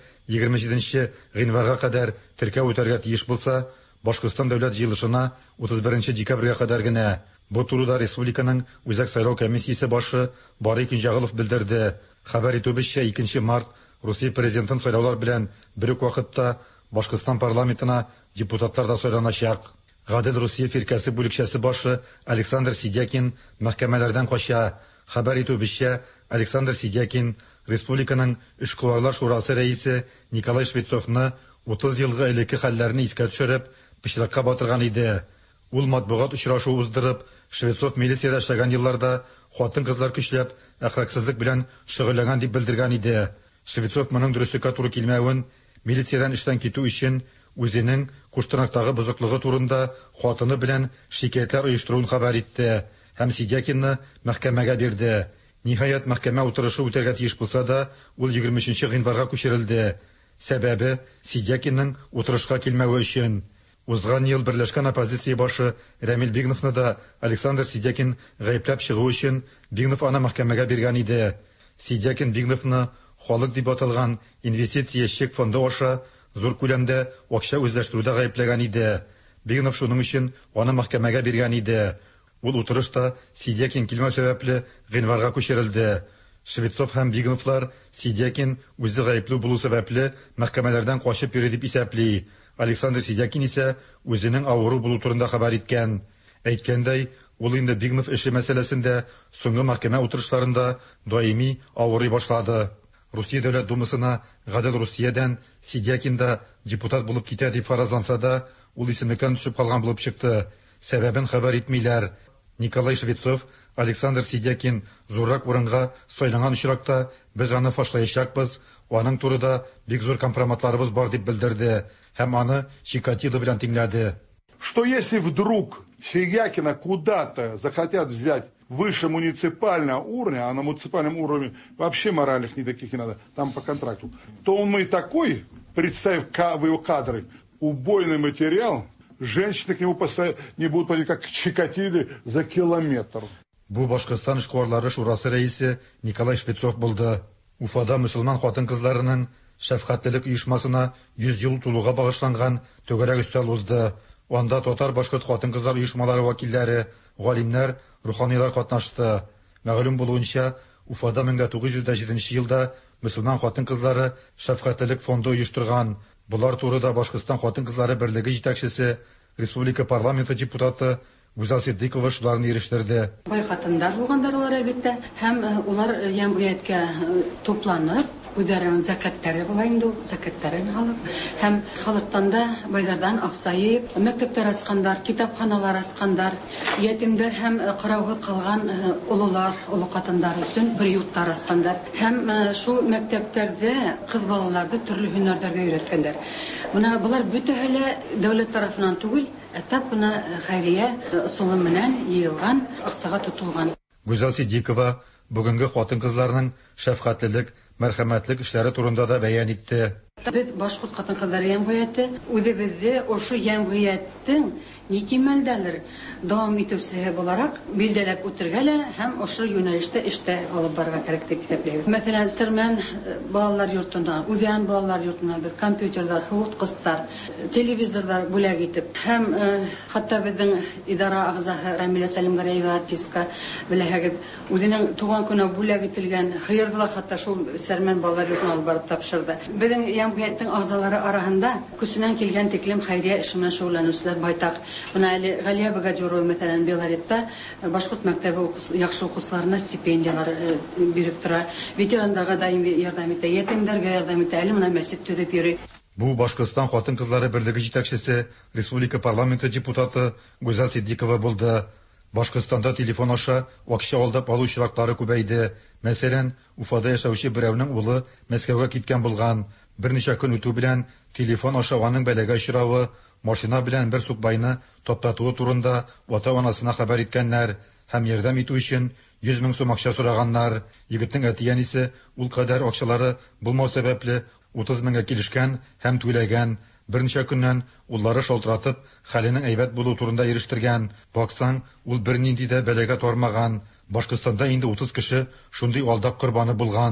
27 гыйнварга кадәр теркәү үтәргә тиеш булса, Башкортстан дәүләт җыелышына 31 декабрьгә кадәр генә. Бу турыда республиканың үзәк сайлау комиссиясе башы Барый Кинҗагалов белдерде. Хәбәр итүебезчә, 2 март Русия президентын сайлаулар белән бер үк вакытта Башкортстан парламентына депутатлар да сайланачак. Гадел Русия фиркасы бүлекчәсе башы Александр Сидякин мәхкәмәләрдән кача. Хәбәр итүебезчә, Александр Сидякин республиканың эшкуарлар шурасы рәисе Николай Швецовны 30 елга элекке хәлләрне искә төшереп, пычракка батырган иде. Ул матбугат очрашуы уздырып, Швецов милициядә эшләгән елларда хатын-кызлар көчләп, әхлаксызлык белән шөгыльләнгән дип белдергән иде. Швецов моның дөреслеккә туры килмәвен, милициядән эштән китү өчен үзенең Куштырнактагы бозыклыгы турында хатыны белән шикаятьләр оештыруын хәбәр итте һәм Сидякинны мәхкәмәгә бирде. Ниһаять, мәхкәмә утырышы үтәргә тиеш булса да, ул 23 гыйнварга күчерелде. Сәбәбе Сидякинның утырышка килмәве өчен. Узган ел Берләшкән оппозиция башы Рамил Бигновны да Александр Сидякин гаепләп чыгу өчен Бигнов аны мәхкәмәгә биргән иде. Сидякин Бигновны халык дип аталган инвестиция чек фонды аша зур күләмдә акча үзләштерүдә гаепләгән иде. Бигнов шуның өчен аны мәхкәмәгә биргән иде. Ул утырышта Сидякин килмәү сәбәпле гыйнварга күчерелде. Швецов һәм Бигновлар Сидякин үзе гаепле булу сәбәпле мәхкәмәләрдән качып йөри дип исәпли. Александр Сидякин исә үзенең авыру булу турында хәбәр иткән. Әйткәндәй, ул инде Бигнов эше мәсьәләсендә соңгы мәхкәмә утырышларында даими авырый башлады. Русия дәүләт думасына Гадел Русиядән Сидякин да депутат булып китә дип фаразланса да, ул исемлеккә төшеп калган булып чыкты. Сәбәбен хәбәр итмиләр. Николай Швецов, Александр Сидякин зуррак урынга сайланган очракта без аны фашлаячакбыз, аның турыда бик зур компроматларыбыз бар дип белдерде һәм аны Чикатило белән тиңләде. Что если вдруг Сидякина куда-то захотят взять выше муниципального уровня, а на муниципальном уровне вообще моральных никаких не надо, там по контракту, то мы такой, представив в его кадры, убойный материал, женщины к нему не будут подходить, как к Чикатиле, за километр. Бу Башкортстан эшкуарлары шурасы рәисе Николай Швецов булды. Уфада мөселман хатын-кызларының шәфкатьлелек оешмасына 100 ел тулуга багышланган түгәрәк өстәл узды. Анда татар башкорт хатын-кызлар оешмалары вәкилләре, галимнәр, руханийлар катнашты. Мәгълүм булуынча, Уфада 1907 елда мөселман хатын-кызлары шәфкатьлелек фонды оештырган. Булар турыда Башкортстан хатын-кызлары берлеге җитәкчесе, республика парламенты депутаты Гүзәл Сиддикова шуларны ирештерде. Бай хатындар булгандар алар әлбәттә, һәм улар җәмгыятькә тупланып, үзләренең закаттары була инде, закаттарын алып, һәм халыктан да байлардан аксайып, мәктәптәр ачкандар, китапханалар ачкандар, ятимдер һәм каравы калган улылар, улы хатындар өчен бер йортлар ачкандар, һәм шул мәктәпләрдә кыз балаларны төрле һөнәрләргә өйрәткәннәр. Менә булар бөтәһе дәүләт тарафыннан түгел, этап бuna хәйрия ысулы менән йыелган, аксага тотылган. Гүзәл Сиддикова бүгенге хатын-кызларның шәфкатьлелек, мәрхәмәтлек эшләре турында да бәян итте. Без башкорт хатын-кызлар җәмгыяте үзебезне ошо җәмгыятьнең никимәлдәлер дәвам итүчесе буларак билдәләп үтергәлә һәм ошо юнәлештә эштә алып барырга кирәк дип исәпләйбез. Мәсәлән, Сырман балалар йортына, Үзән балалар йортына без компьютерлар, хыуткыстар, телевизорлар бүләк итеп һәм хәтта безнең идара агзасы Рамилә Сәлимгәрәева артистка беләһегез үзенең туган көне бүләк ителгән хыйрдылар, хәтта шул Сырман балалар йортына алып барып тапшырды. Безнең җәмгыятьнең агзалары арасында күсеннән килгән тиклем хәйрия эше белән шөгыльләнүчеләр байтак. Менә әле Галия Багаҗурова мәсәлән Белоретта башкорт мәктәбе яхшы укучыларына стипендиялар биреп тора. Ветераннарга даими ярдәм итә, ятимнәргә ярдәм итә, әле менә мәчет төзеп йөри. Бу Башкортстан хатын-кызлары берлеге җитәкчесе, республика парламенты депутаты Гүзәл Сиддикова булды. Башкортстанда телефон аша акча алдап алу очраклары күбәйде. Мәсәлән, Уфада яшәүче берәүнең улы Мәскәүгә киткән булган. Берничә көн үтү белән телефон аша аның бәләгә очравы, машина белән бер сукбайны таптатуы турында ата-анасына хәбәр иткәннәр һәм ярдәм итү өчен 100 мең сум акча сораганнар. Егетнең әтиянисе ул кадәр акчалары булмау сәбәпле 30 меңгә килешкән һәм түләгән. Берничә көннән уллары шалтыратып, хәленең әйбәт булу турында ирештергән. Баксаң, ул бернинди дә бәләгә тормаган. Башкортстанда инде 30 кеше шундый алдап корбаны булган.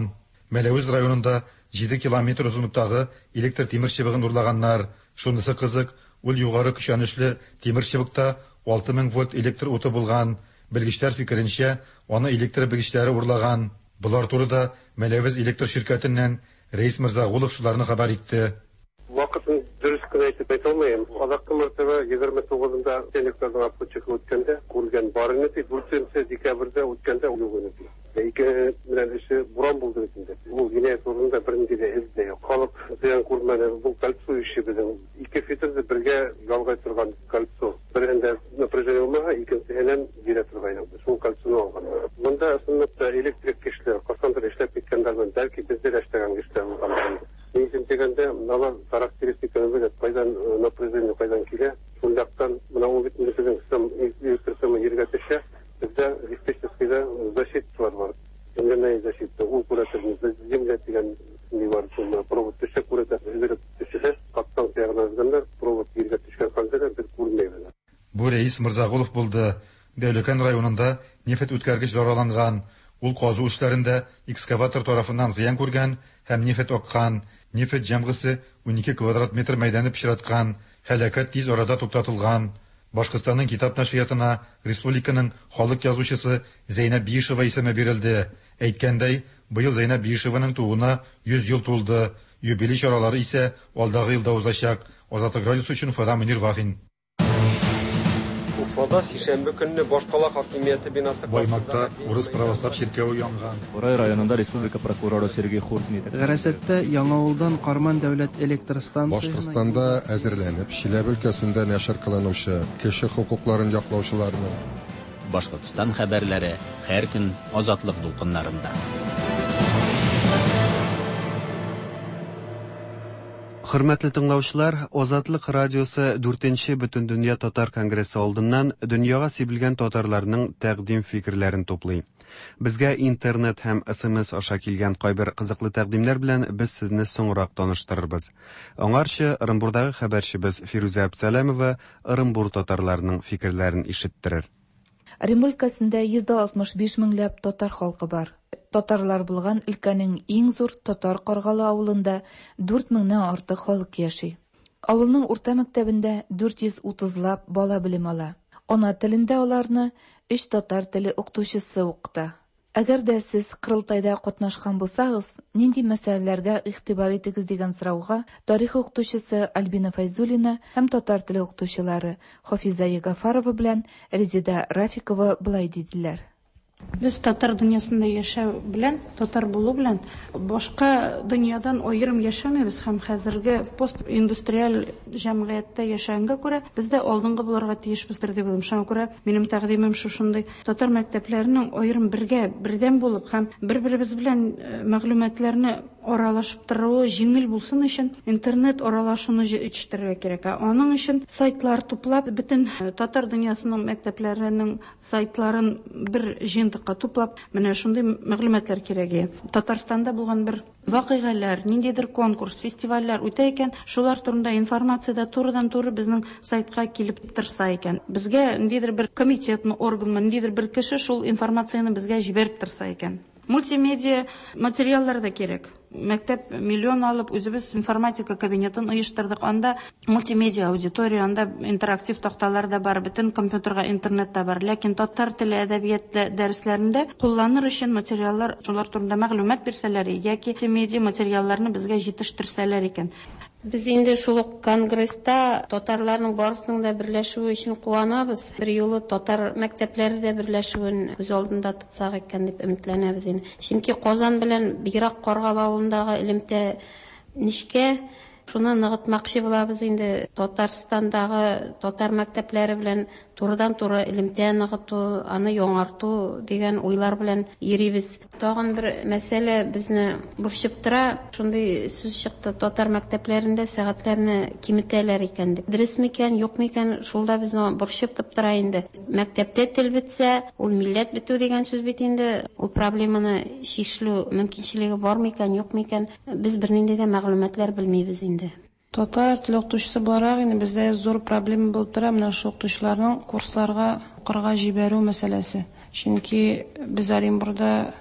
Мәләвез районында 7 километр озынлыктагы электр тимер чыбыгын урлаганнар. Шунысы кызык, ул югары көчәнешле тимер чыбыкта 6000 вольт электр уты булган. Белгечләр фикеренчә, аны электр белгечләре урлаган. Булар турыда Мәләвез электр şirkәтеннән Рәис Мирзагулов шуларны хәбәр итте. Вакытын дөрес кенә әйтеп әйтә алмыйм. Алакты мәртәбә 29-нда электрдан апчык үткәндә күргән барыны 4 декабрьдә үткәндә улыгын. Ике белән эше буран булды инде. Бу генә турында бернинди дә эз дә юк. Халык зыян күрмәде. Бу кальций ише безнең 2 фитрды бергә ялгай торган кальций. Берендә напряжение булмага, икенчедән бирә торган. Шул кальцийны алган. Монда асылында электрик кешеләр касандыр эшләп киткәндәр, бәлки бездә дә эшләгән кешеләр булган. Ничек дигәндә, моны характеристиканы белән кайдан напряжение кайдан килә. Шундыктан моны ул бит үзенең системы ергә төшә. Бездә электричество защита бар. Энергия защита. Ул күрәтелми. Земля дигән ни бар. Провод төшә күрәтә. Үзләре төшә. Каттан ягыннан провод ергә төшкән хәлдә бер күрмәйбез. Бу Рәис Мирзагулов булды. Дәүләкән районында нефт үткәргеч зарарланган. Ул казу эшләрендә экскаватор тарафыннан зыян күргән һәм нефт аккан. Нефт җәмгысе 12 квадрат метр мәйданны пешераткан. Һәлакәт тиз арада туктатылган. Башкортстанның китап нәшриясына республиканың халык язучысы Зәйнәп Биишева исеме бирелде. Әйткәндәй, быел Зәйнәп Биишеваның тууына 100 ел тулды. Юбилей чаралары исә алдагы елда узачак. Азатлык радиосы өчен Фада Мөнир Вафин. Уфада сишәмбе көнне башкала хакимияте бинасы Баймакта урыс православ ширкәве янган. Урай районында республика прокуроры Сергей Хуртин итә. Гәрәсәттә Яңавылдан Карман дәүләт электр станциясе Башкортстанда әзерләнеп, Чиләбе өлкәсендә нәшер кылынучы кеше хукукларын яклаучыларны. Башкортстан хәбәрләре һәр көн азатлык дулкыннарында. Хөрмәтле тыңлаучылар, Азатлык радиосы 4-нче Бөтендөнья татар конгрессы алдыннан дөньяга сибелгән татарларның тәкъдим фикерләрен туплый. Безгә интернет һәм SMS аша килгән кайбер кызыклы тәкъдимнәр белән без сезне соңрак таныштырырбыз. Аңарчы Орынбурдагы хәбәрчебез Фируза Абсалямова Орынбур татарларының фикерләрен ишеттерер. Оренбур өлкәсендә 165 меңләп татар халкы бар. Татарлар булган өлкәнең иң зур татар Каргалы авылында 4 меңнән артык халык яши. Авылның урта мәктәбендә 430лап бала белем ала. Ана телендә аларны 3 татар теле укытучысы укыта. Әгәр дә сез кырылтайда катнашкан булсагыз, нинди мәсьәләләргә игътибар итегез дигән сорауга тарих укытучысы Альбина Файзулина һәм татар теле укытучылары Хафиза Ягафарова белән Резида Рафикова булай диделәр. Без татар дөньясында яшәү белән, татар булу белән башка дөньядан аерым яшәмибез һәм хәзерге постиндустриаль җәмгыятьтә яшәгәнгә күрә бездә алдынгы булырга тиешбездер дип уйлыйм. Шуңа күрә минем тәкъдимем шушындый: татар мәктәпләренең аерым бердәм булып һәм бер-беребез белән мәгълүматларны аралашып тору җиңел булсын өчен интернет аралашуны җитештерергә кирәк. Аның өчен сайтлар туплап, бөтен татар дөньясының мәктәпләренең сайтларын бер җыентыкка туплап, менә шундый мәгълүматлар кирәк. Татарстанда булган бер вакыйгалар, ниндидер конкурс, фестивальләр үтә икән, шулар турында информация турыдан-туры безнең сайтка килеп торса икән. Безгә ниндидер бер комитетны, органны, ниндидер бер кеше шул информацияны безгә җибәреп торса икән. Мультимедиа материаллар да кирәк. Мәктәп миллион алып, үзебез информатика кабинетын оештырдык. Анда мультимедиа аудитория, анда интерактив такталар да бар, бөтен компьютерга интернет та бар. Ләкин татар теле әдәбияты дәресләрендә кулланыр өчен материаллар, шулар турында мәгълүмат бирсәләр, яки медиа материалларны безгә җитештерсәләр икән. Biz инде шул конгресста татарларның барысының да берләшүе өчен куанабыз. Бер юлы татар мәктәпләре дә берләшүен күз алдында тотсак икән дип өметләнәбез инде. Чөнки Казан белән бигрәк Каргалы авылындагы элемтә нишкә шуны ныгытмакчы булабыз инде. Татарстандагы татар мәктәпләре белән турыдан-туры элемтә ныгыту, аны яңарту дигән уйлар белән йөрибез. Тагын бер мәсьәлә безне борчып тора. Шундый сүз чыкты: татар мәктәпләрендә сәгатьләрне киметәләр икән дип. Дөрес микән, юк микән, шулда безне борчып тора инде. Мәктәптә тел бетсә, ул милләт бетү дигән сүз бит инде. Ул проблеманы чишелү мөмкинчелеге бар микән, юк микән, без бернинди дә мәгълүматлар белмибез инде. Татар теле укытучысы барак инде бездә зур проблема булып тора, менә шул укытучыларның курсларга укырга җибәрү мәсьәләсе. Чөнки без Оренбурда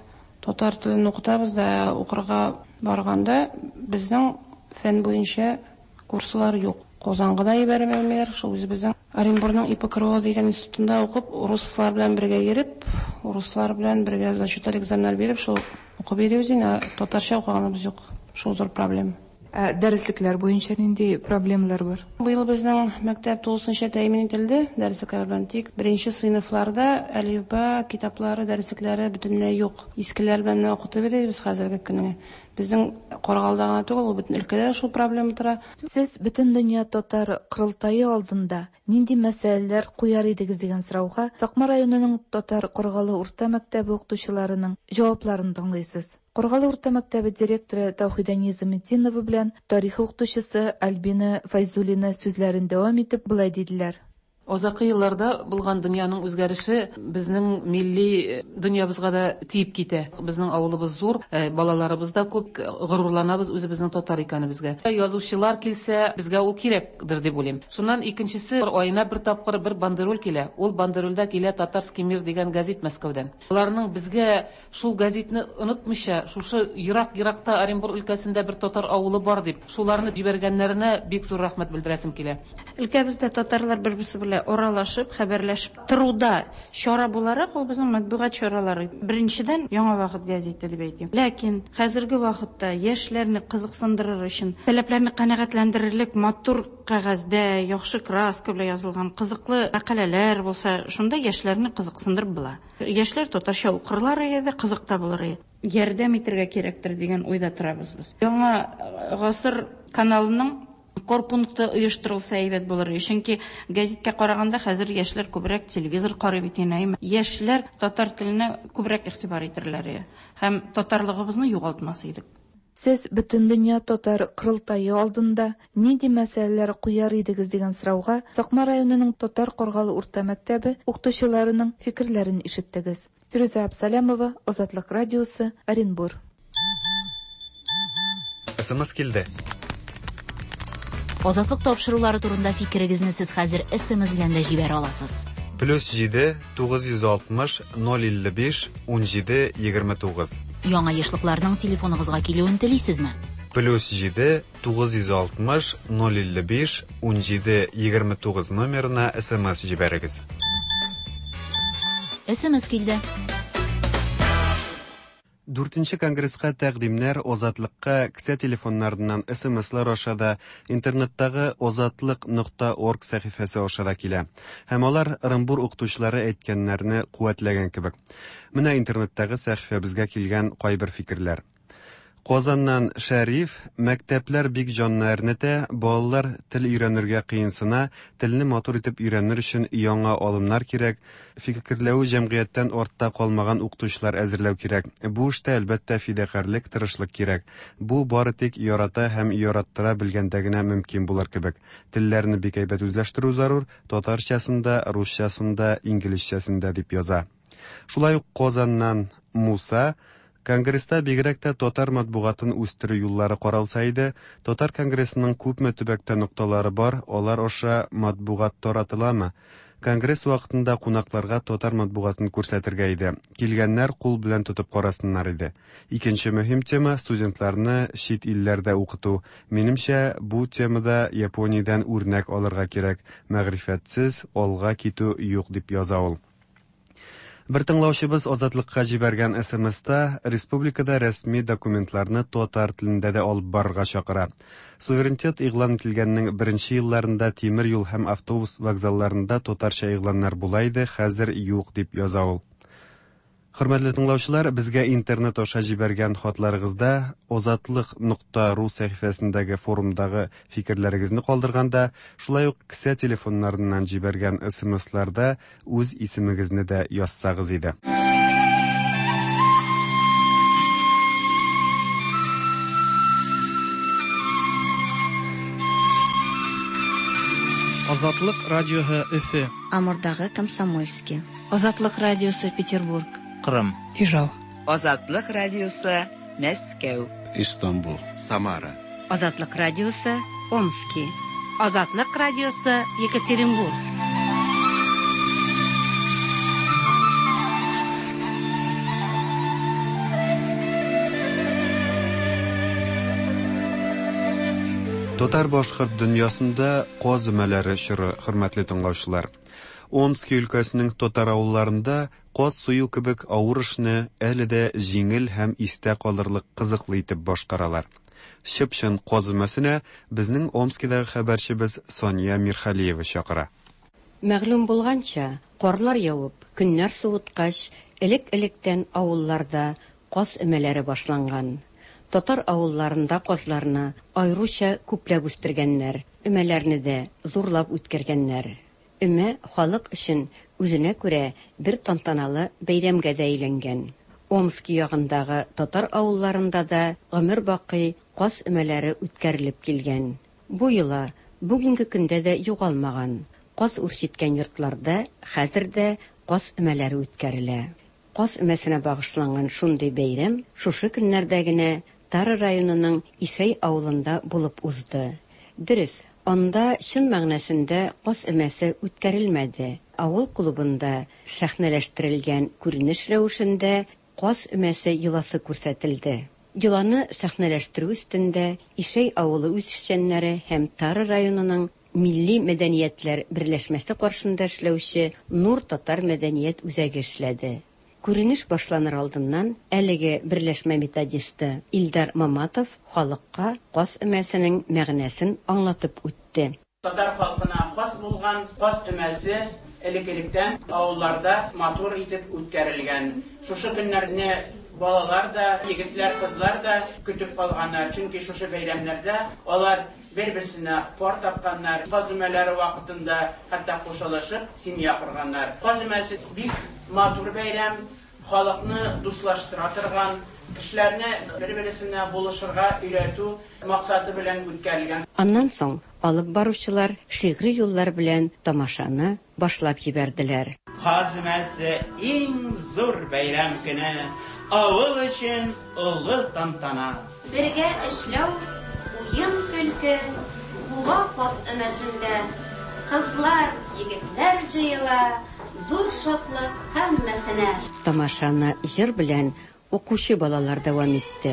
Татар телен укытабыз да укырга барганда безнең фән буенча курслар юк. Казанга ибәрмәләр, шул үзебезнең Оренбургның ИПКРО дигән институтында укып, руслар белән бергә йөреп, руслар белән бергә зачетлар экзаменнар биреп, шул укып йөрибез инде, татарча укыганыбыз юк. Шул зур проблема. Дәреслекләр буенча нинди проблемалар бар? Быел безнең мәктәп тулысынча тәэмин ителде, дәресләр белән тик беренче сыйныфларда әлифба китаплары, дәресләре бөтенләй юк. Искеләр белән укытып йөрибез хәзерге көнгә. Безнең Каргалда гына түгел, бөтен өлкәдә шул проблема тора. Сез бөтен дөнья татар кырылтайы алдында нинди мәсьәләләр куяр идегез дигән сорауга Сакмар районының татар Каргалы урта мәктәбе укытучыларының җавапларын тыңлыйсыз. Каргалы урта мәктәбе директоры Таухида Низаметдинова белән тарих укытучысы Альбина Файзулина сүзләрен дәвам итеп булай диделәр. Озакы елларда булган дөньяның үзгәреше безнең милли дөньябызга да тиеп китә. Безнең авылыбыз зур, балаларыбыз да күп, горурланабыз үзебезнең татар икәнебезгә. Язучылар килсә, безгә ул кирәкдер дип уйлыйм. Шуннан икенчесе, айына бер тапкыр бер бандероль килә. Ул бандерольдә килә Татарский мир дигән газет Мәскәүдән. Аларның безгә шул газетны онытмыйча, шушы ерак-еракта Оренбург өлкәсендә бер татар авылы бар дип, шуларны җибәргәннәренә бик зур рәхмәт белдерәсем килә. Өлкәбездә татарлар бер-берсе белән оралашып, хәбәрләшеп торуда чара буларак ул безнең матбугат чаралары. Беренчедән яңа вакыт газеты дип әйтим. Ләкин хәзерге вакытта яшьләрне кызыксындырыр өчен, таләпләрне канәгатьләндерерлек матур кагазьдә, яхшы краска белән язылган кызыклы мәкаләләр булса, шунда яшьләрне кызыксындырып була. Яшьләр татарча укырлар иде, кызык та булыр иде. Ярдәм итәргә кирәктер дигән уйда торабыз без. Яңа гасыр каналының корпункты оештырылса әйбәт булыр. Чөнки газеткә караганда хәзер яшьләр күбрәк телевизор карый бит инде. Яшьләр татар теленә күбрәк игътибар итерләр. Һәм татарлыгыбызны югалтмас идек. Сез бөтен дөнья татар кырылтайы алдында нинди мәсьәләләр куяр идегез дигән сорауга Сакмар районының татар Каргалы урта мәктәбе укытучыларының фикерләрен ишеттегез. Фируза Абсалямова, Азатлык радиосы, Оренбург. СМС килде. Азатлык тапшырулары турында фикерегезне сез хәзер СМС белән дә җибәрә аласыз. +7 960 055 17 29. Яңа яшьлекләрнең телефоныгызга килүен телисезме? +7 960 055 17 29 номерына СМС җибәрегез. СМС килде. 4-нче конгресска тәкъдимнәр Азатлыкка кесә телефоннарыннан СМСлар ашада интернеттагы ozatlik.org сәхифәсе ашада килә. Һәм алар Оренбург укытучылары әйткәннәрне куәтләгән кебек. Менә интернеттагы сәхифәбезгә килгән кайбер фикерләр. Казаннан Шәриф, мәктәпләр бик җанны әрнетә, балалар тел өйрәнергә кыенсына, телне матур итеп өйрәнер өчен яңа алымнар кирәк, фикерләү җәмгыятьтән артта калмаган укытучылар әзерләү кирәк. Бу эштә әлбәттә фидакарлык, тырышлык кирәк. Бу бары тик ярата һәм яраттыра белгәндә генә мөмкин булыр кебек. Телләрне бик әйбәт үзләштерү зарур, татарчасында, русчасында, инглизчәсендә дип яза. Шулай ук Казаннан Муса, Конгресста бигрәк тә татар матбугатын үстерү юллары каралса иде, татар конгрессының күпме төбәктә нукталары бар, алар аша матбугат таратыламы? Конгресс вакытында кунакларга татар матбугатын күрсәтергә иде. Килгәннәр кул белән тотып карасыннар иде. Икенче мөһим тема студентларны чит илләрдә укыту. Минемчә, бу темада Япониядән үрнәк алырга кирәк. Мәгърифәтсез алга китү юк дип яза ул. Бер тыңлаучыбыз Азатлыкка җибәргән СМСта республикада рәсми документларны татар телендә дә алып барырга чакыра. Суверенитет игълан ителгәннең беренче елларында тимер юл һәм автобус вокзалларында татарча игъланнар була иде, хәзер юк дип яза ул. Хөрмәтле тыңлаучылар, безгә интернет аша җибәргән хатларыгызда ozatlik.ru сәхифәсендәге форумдагы фикерләрегезне калдырганда, шулай ук кесә телефоннарыннан җибәргән СМСларда үз исемегезне дә язсагыз иде. Азатлык радиоһы Өфе. Амурдагы Комсомольский. Азатлык радиосы Петербург. Кырым. Ижау. Азатлык радиосы Мәскәү. Истанбул. Самара. Азатлык радиосы Омский. Азатлык радиосы Екатеринбург. Татар башкорт дөньясында каз өмәләре чоры, хөрмәтле тыңлаучылар. Омск өлкәсенең татар авылларында каз сую кебек авыр эшне әле дә җиңел һәм истә калырлык кызыклы итеп башкаралар. Чыпчын каз өмәсенә безнең Омскидагы хәбәрчебез Соня Мирхалиева чакыра. Мәгълүм булганча, карлар явып, көннәр суыткач, элек-электән авылларда каз өмәләре башланган. Татар авылларында казларны айруча күпләп үстергәннәр, өмәләрне дә зурлап үткәргәннәр. Өмә халык өчен үзенә күрә бер тантаналы бәйрәмгә дә әйләнгән. Омск ягындагы татар авылларында да гомер бакый каз өмәләре үткәрелеп килгән. Бу йола бүгенге көндә дә югалмаган. Каз үрчиткән йортларда хәзер дә каз өмәләре үткәрелә. Каз өмәсенә багышланган шундый бәйрәм шушы көннәрдә генә Тары районының Ишәй авылында булып узды. Дөрес, анда чын мәгънәсендә каз өмәсе үткәрелмәде. Авыл клубында сәхнәләштерелгән күренеш рәвешендә каз өмәсе йоласы күрсәтелде. Йоланы сәхнәләштерү өстендә Ишәй авылы үзешчәннәре һәм Тары районының Милли мәдәниятләр берләшмәсе каршында эшләүче Нур татар мәдәният үзәге эшләде. Күренеш башланыр алдыннан әлеге берләшмә методисты Илдар Маматов халыкка каз өмәсенең мәгънәсен аңлатып үтте. Татар халкына каз булган каз өмәсе элек-электән авылларда матур итеп үткәрелгән. Шушы көннәрне балалар да, егетләр, кызлар да көтеп калганнар. Чөнки шушы бәйрәмнәрдә алар бер-берсенә пар тапканнар. Каз өмәләре вакытында хәтта кушылышып семья корганнар. Каз өмәсе бик матур бәйрәм, халыкны дуслаштыра торган, кешеләрне бер-берсенә булышырга өйрәтү максаты белән үткәрелгән. Аннан соң алып баручылар шигъри юллар белән тамашаны башлап җибәрделәр. Каз өмәсе иң зур бәйрәм көне, авыл өчен олы тантана. Бергә эшләү, уен көлке, була каз өмәсендә. Кызлар, егетләр җыела, зур шатлык һәммәсенә. Тамашаны җыр белән укучы балалар дәвам итте.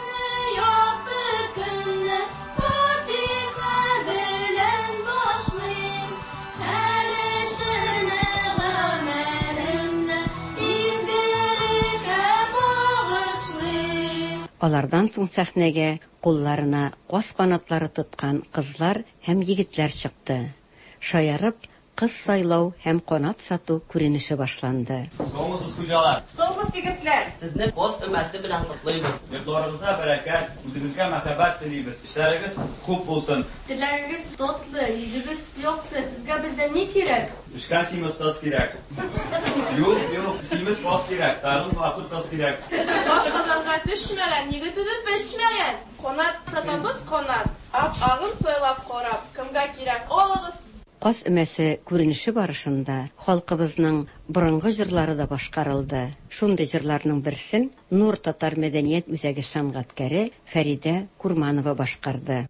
Алардан соң сәхнәгә кулларына каз канатлары тоткан кызлар һәм егетләр чыкты. Шаярып, кыз сайлау һәм канат сату күренеше башланды. Соңгысыз хуҗалар. Соңгыс егетләр. Сезне каз өмәсе белән котлыйбыз. Йортларыгызга бәрәкәт, үзегезгә мәхәббәт телибез. Эшләрегез күп булсын. Теләгегез тотлы, йөзегез якты. Сезгә бездән ни кирәк? Эшкән симез каз кирәк. Юк, симез каз кирәк. Тагын матур каз кирәк. Баш казанга төшмәгән, егет үзен пешмәгән. Канат сатабыз канат. Агын сойлап карап, кемгә кирәк? Алыгыз. Каз өмәсе күренеше барышында халкыбызның борынгы җырлары да башкарылды. Шундый җырларның берсен Нур татар мәдәният үзәге сәнгатькәре Фәридә Курманова башкарды.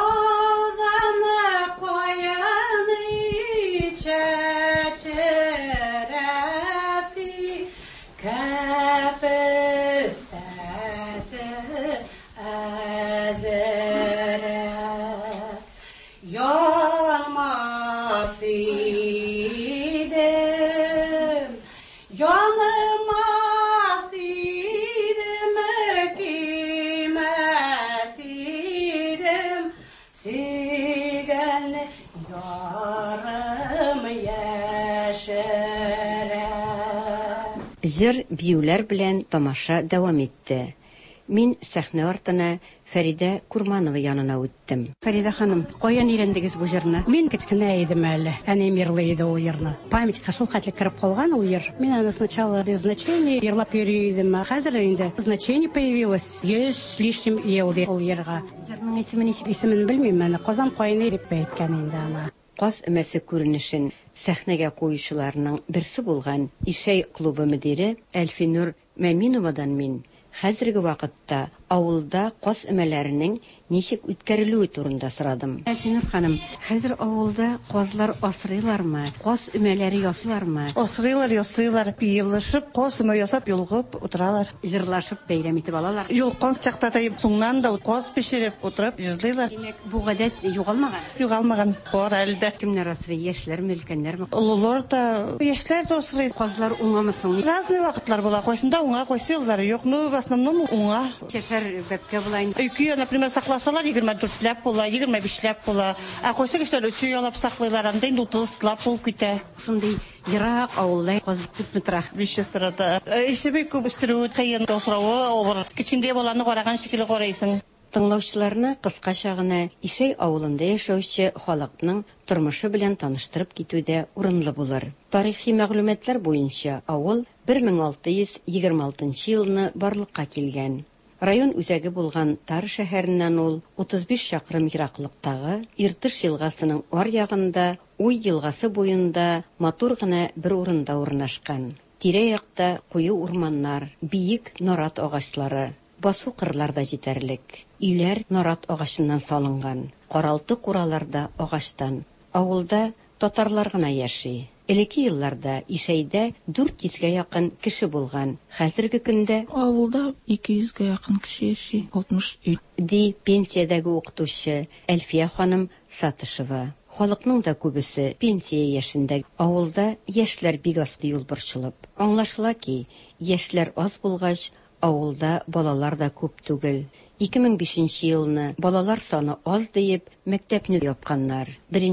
Җыр, биюләр белән тамаша дәвам итте. Мин сәхнә артына Фәридә Курманова янына үттем. Фәридә ханым, каян өйрәндегез бу җырны? Мин кечкенә идем әле. Әни мирлый иде ул җырны. Памятка шул хәтле кереп калган ул җыр. Мин аны сначала без значения йырлап йөри идем. Хәзер инде значение появилось. 100 с лишним ел ди ул җырга. Җырның исемен белмим, аны Казан кайны дип әйткән инде аны. Каз өмәсе күренешен сәхнәгә куючыларның берсе булган Ишәй клубы мөдире Әлфинур Мәминовадан мин хәзерге вакытта авылда кос өмәләренең ничек үткәрелүе турында сорадым. Әлфинур ханым, хәзер авылда козлар асрыйлармы? Кос өмәләре ясыйлармы? Асрыйлар, ясыйлар, пиелышып, кос өмә ясап юлгып утыралар. Җырлашып бәйрәм итеп алалар. Юлкан чакта соңнан да кос пешереп утырып җырлыйлар. Димәк, бу гадәт югалмаган. Югалмаган. Бар әлдә. Кемнәр асрый? Яшьләрме, өлкәннәрме? Олылар да, яшьләр да асрый. Козлар уңамы соң? Разный вакытлар була. Кайсында уңа, кайсылары юк. В основном уңа. Шәһәр бәбкә булайын. Өйкә, например, сакласалар 24 була, 25 була. Ә кайсы кешеләр 3 ялап саклыйлар, анда инде 30 булып китә. Шундый ерак авылда кыз күпме тора? 500 тора. Ише бик күп үстерү кыен, тосравы авыр. Кичендә баланы караган шикелле карайсың. Тыңлаучыларны кыскача гына Ишей авылында яшәүче халыкның тормышы белән таныштырып китүдә урынлы булыр. Тарихи мәгълүматлар буенча авыл 1626 елны барлыкка килгән. Район үзәге булган Тар шәһәреннән ул 35 чакрым ераклыктагы Иртыш елгасының аръягында, Уй елгасы буенда матур гына бер урында урнашкан. Тирә-якта куе урманнар, биек нарат агачлары, басу кырларда җитәрлек. Үйләр нарат агачыннан салынган, каралты кураларда агачтан. Авылда татарлар гына яши. Элекке елларда Ишәйдә 400-гә якын кеше булган. Хәзерге көндә авылда 200-гә якын кеше яши. 60 үй. Ди пенсиядәге укытучы Әлфия ханым Сатышева. Халыкның да күбесе пенсия яшендә. Авылда яшьләр бик аз юл борчылып. Аңлашыла ки, яшьләр аз булгач, авылда балалар да күп түгел. 2005 елны балалар саны аз диеп мәктәпне япканнар.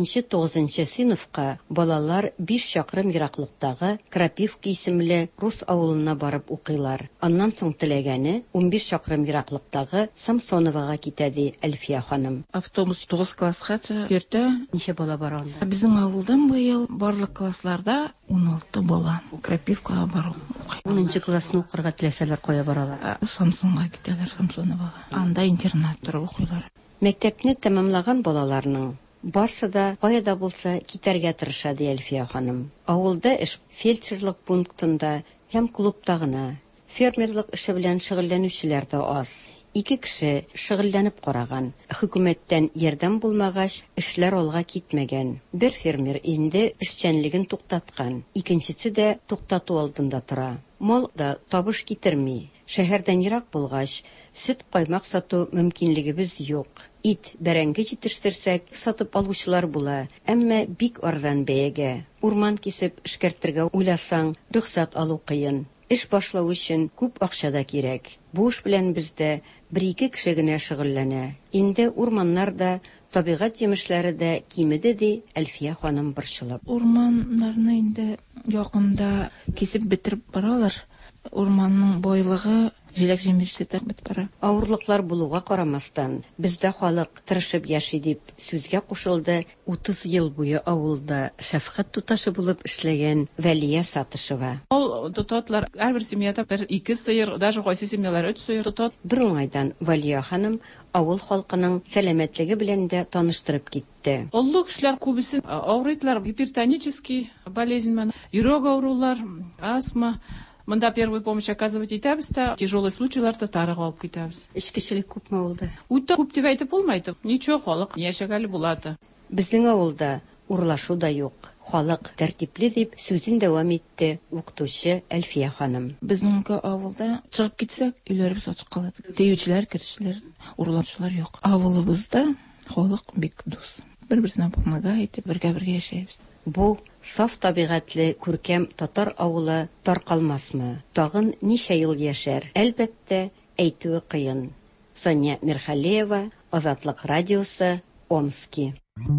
1-9 сыйныфка балалар 5 чакрым ераклыктагы Крапивка исемле рус авылына барып укыйлар. Аннан соң теләгәне 15 чакрым ераклыктагы Самсоновага китә ди Әлфия ханым. Автобус 9 класска йөртә. Ничә бала бар анда? Безнең авылдан быел барлык классларда 16 бала. Крапивкага бару. 10 классны укырга теләсәләр кая баралар? Самсонга китәләр, Самсоновага. Анда интернат торып укыйлар. Мәктәпне тәмамлаган балаларның барсы да каяда булса китәргә тырыша ди Әлфия ханым. Авылда эш фельдшерлык пунктында һәм клубта гына. Фермерлык эше белән шөгыльләнүчеләр дә аз. 2 кеше шөгыльләнеп караган. Хөкүмәттән ярдәм булмагач, эшләр алга китмәгән. Бер фермер инде эшчәнлеген туктаткан. Икенчесе дә туктату алдында тора. Мал да табыш китерми. Шәһәрдән ерак булгач, сөт каймак сату мөмкинлегебез юк. Ит, бәрәңге җитештерсәк, сатып алучылар була, әмма бик арзан бәягә. Урман кисеп эшкәртергә уйласаң, рөхсәт алу кыен. Эш башлау өчен күп акча да кирәк. Бу эш белән бездә 1-2 кеше генә шөгыльләнә. Инде урманнар да, табигать җимешләре дә кимеде ди Әлфия ханым борчылып. Урманнарны инде якында кисеп бетереп баралар. Урманның бойлыгы җиләк-җимешле бит бара. Авырлыклар булуга карамастан, бездә халык тырышып яши дип сүзгә кушылды 30 ел буе авылда шәфкать туташы булып эшләгән Вәлия Сатышева. Ул тотатлар һәрбер семьяда 1-2 сыер, даже кайсы семьялар 3 сыер тотат. Бер уңайдан Вәлия ханым авыл халкының сәламәтлеге белән дә таныштырып китте. Оллы кешеләр күбесе авырыйлар, гипертонический болезнь, йөрәк авырулар, астма. Монда первую помощь оказывать итәбез дә, тяжелый случайларда тарыгы алып китәбез. Эшкечелек күпме булды? Үтә күп дип әйтеп булмайды. Ничего, халык яшәгәле булады. Безнең авылда урлашу да юк. Халык тәртипле дип сүзен дәвам итте укытучы Әлфия ханым. Безнең авылда чыгып китсәк, өйләребез ачык калады. Тиючеләр, керүчеләр, урлаучылар юк. Авылыбызда халык бик дус. Бер-берсенә помогает, бергә-бергә яшәйбез. Бу саф табигатьле күркәм татар авылы таркалмасмы? Тагын ничә ел яшәр? Әлбәттә, әйтүе кыен. Соня Мирхалеева, Азатлык радиосы, Омски.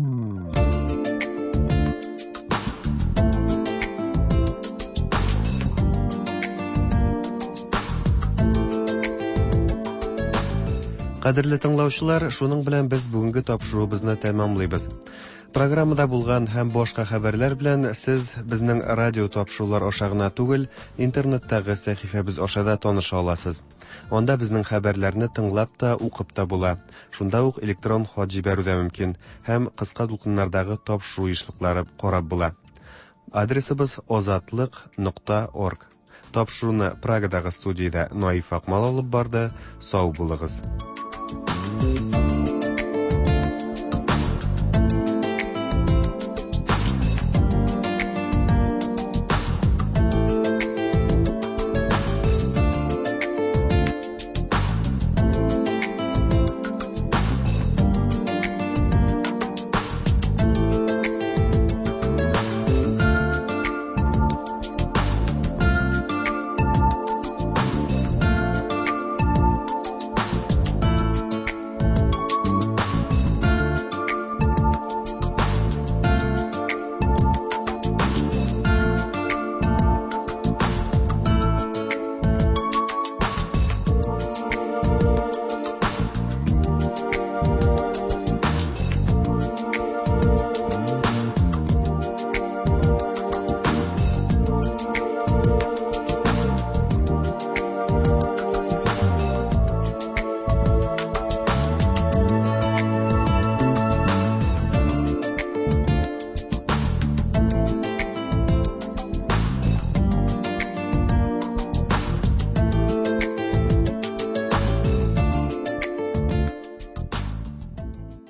Кадерле тыңлаучылар, шуның белән без бүгенге тапшыруыбызны тәмамлыйбыз. Программада булган һәм башка хәбәрләр белән сез безнең радио тапшырулар аша гына түгел, интернеттагы сәхифәбез аша да таныша аласыз. Анда безнең хәбәрләрне тыңлап та, укып та була. Шунда ук электрон хат җибәрү дә мөмкин һәм кыска дулкыннардагы тапшыру ишлеклары карап була. Адресыбыз ozatliq.org. Тапшыруны Прагадагы студияда Наиф Акмал алып барды. Сау булыгыз.